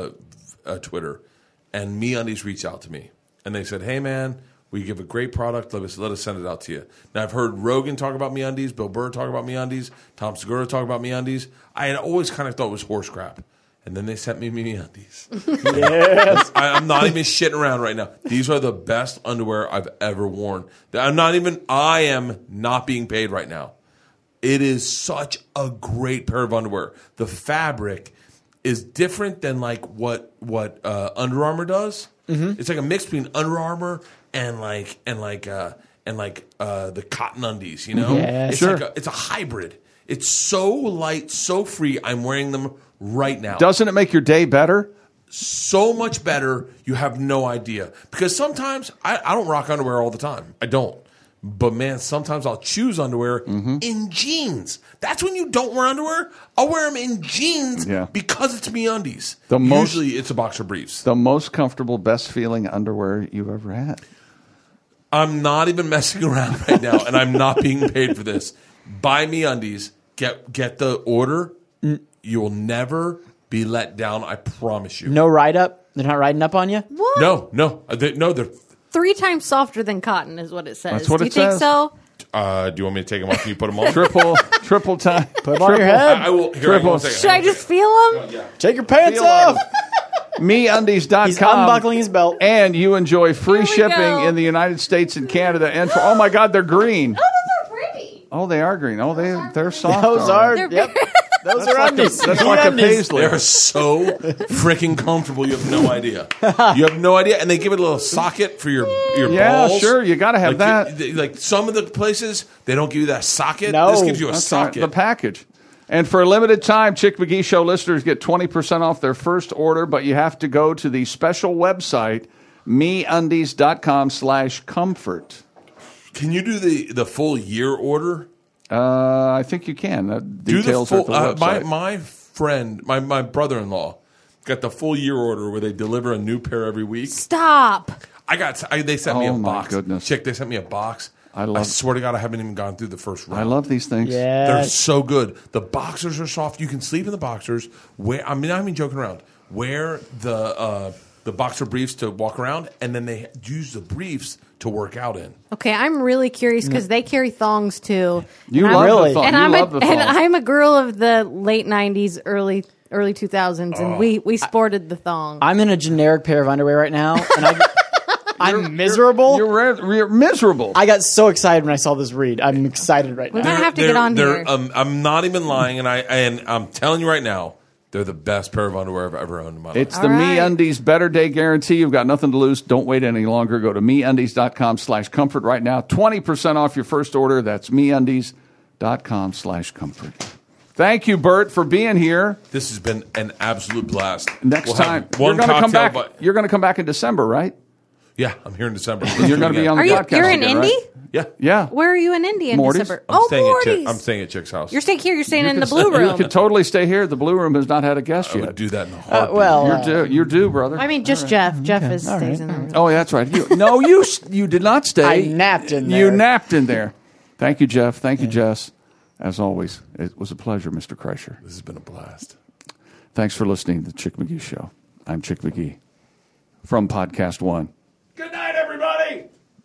Twitter. And MeUndies reached out to me, and they said, "Hey, man, we give a great product. Let us send it out to you." Now, I've heard Rogan talk about MeUndies, Bill Burr talk about MeUndies, Tom Segura talk about MeUndies. I had always kind of thought it was horse crap. And then they sent me MeUndies. Yes. I'm not even shitting around right now. These are the best underwear I've ever worn. I am not being paid right now. It is such a great pair of underwear. The fabric is different than like what Under Armour does. It's like a mix between Under Armour and the cotton undies. You know, Yes. it's like it's a hybrid. It's so light, so free. I'm wearing them right now. Doesn't it make your day better? So much better, you have no idea. Because sometimes I don't rock underwear all the time. I don't. But man, sometimes I'll choose underwear in jeans. That's when you don't wear underwear. I'll wear them in jeans because it's MeUndies. Usually it's a boxer briefs. The most comfortable, best feeling underwear you've ever had. I'm not even messing around right now, and I'm not being paid for this. Buy MeUndies. Get the order. You will never be let down. I promise you. No write up. They're not riding up on you. What? No. They're 3 times softer than cotton is what it says. That's what Do you it think says. so? Do you want me to take them off and you put them on? Triple time. Put them on your head. I will. Here, Triple. one second. Should I just feel them? Take your pants Feel off. MeUndies.com. He's unbuckling his belt. And you enjoy free Here we shipping go. in the United States and Canada. And oh my God, they're green. Oh, those are pretty. Oh, they are green. Oh, they're soft. Those are. They're Yep. Those That's are like undies. that's like a MeUndies. paisley. They're so freaking comfortable. You have no idea. You have no idea, and they give it a little socket for your Yeah, balls. sure, you gotta have that. Like some of the places, they don't give you that socket. No. This gives you a That's right, socket. the package. And for a limited time, Chick McGee Show listeners get 20% off their first order, but you have to go to the special website, MeUndies.com/comfort. Can you do the full year order? I think you can. Do Details the full. are at the website. My friend, my brother-in-law, got the full year order where they deliver a new pair every week. Stop. They sent me Oh, a my box. goodness. Chick, they sent me a box. I swear to God, I haven't even gone through the first round. I love these things. They're Yeah. so good. The boxers are soft. You can sleep in the boxers. I'm not even joking around. Wear the boxer briefs to walk around, and then they use the briefs to work out in. Okay, I'm really curious because they carry thongs too. You And love I'm- Really? the thong. And You I'm love the thong. I'm a girl of the late '90s, early 2000s, and we sported the thong. I'm in a generic pair of underwear right now, and I'm miserable. You're miserable. I got so excited when I saw this read. I'm excited right We're now. gonna have to get on here. I'm not even lying, and I'm telling you right now, they're the best pair of underwear I've ever owned in my life. It's the All right. MeUndies Better Day Guarantee. You've got nothing to lose. Don't wait any longer. Go to MeUndies.com/comfort right now. 20% off your first order. That's MeUndies.com/comfort. Thank you, Bert, for being here. This has been an absolute blast. Next We'll have time, one you're going to come cocktail, back. but You're going to come back in December, right? yeah, I'm here in December. You're going to be on the Are you? podcast. You're in again, Indy? right? Yeah, Yeah. Where are you in Indy in Morty's. December? I'm staying at Morty's. I'm staying at Chick's house. You're staying here. You're staying in the You blue room. could totally stay here. The Blue Room has not had a guest I yet. would do that in a heartbeat. You're due, brother. I mean, just Jeff. Jeff stays in there. Oh, that's right. You did not stay. I napped in there. You napped in there. Thank you, Jeff. Thank you, Jess. As always, it was a pleasure, Mr. Kreischer. This has been a blast. Thanks for listening to the Chick McGee Show. I'm Chick McGee from Podcast One. Good night, everybody.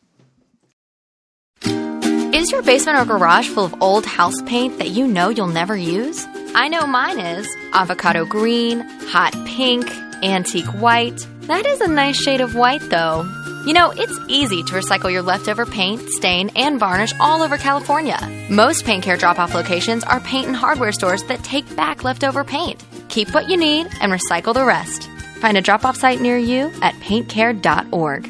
Is your basement or garage full of old house paint that you know you'll never use? I know mine is. Avocado green, hot pink, antique white. That is a nice shade of white, though. You know, it's easy to recycle your leftover paint, stain, and varnish all over California. Most Paint Care drop-off locations are paint and hardware stores that take back leftover paint. Keep what you need and recycle the rest. Find a drop-off site near you at paintcare.org.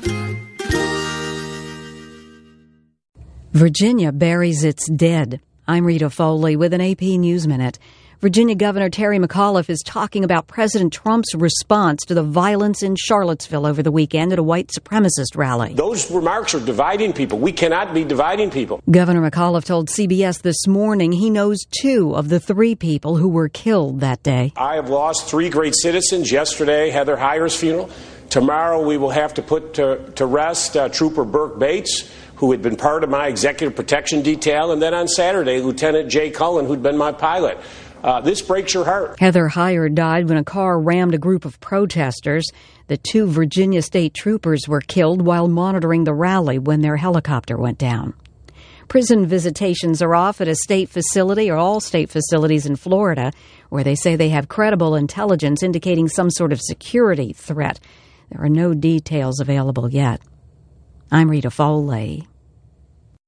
Virginia buries its dead. I'm Rita Foley with an AP News Minute. Virginia Governor Terry McAuliffe is talking about President Trump's response to the violence in Charlottesville over the weekend at a white supremacist rally. Those remarks are dividing people. We cannot be dividing people. Governor McAuliffe told CBS this morning he knows 2 of the 3 people who were killed that day. I have lost 3 great citizens. Yesterday, Heather Heyer's funeral. Tomorrow, we will have to put to rest Trooper Burke Bates, who had been part of my executive protection detail. And then on Saturday, Lieutenant Jay Cullen, who'd been my pilot. This breaks your heart. Heather Heyer died when a car rammed a group of protesters. The 2 Virginia state troopers were killed while monitoring the rally when their helicopter went down. Prison visitations are off at a state facility or all state facilities in Florida, where they say they have credible intelligence indicating some sort of security threat. There are no details available yet. I'm Rita Foley.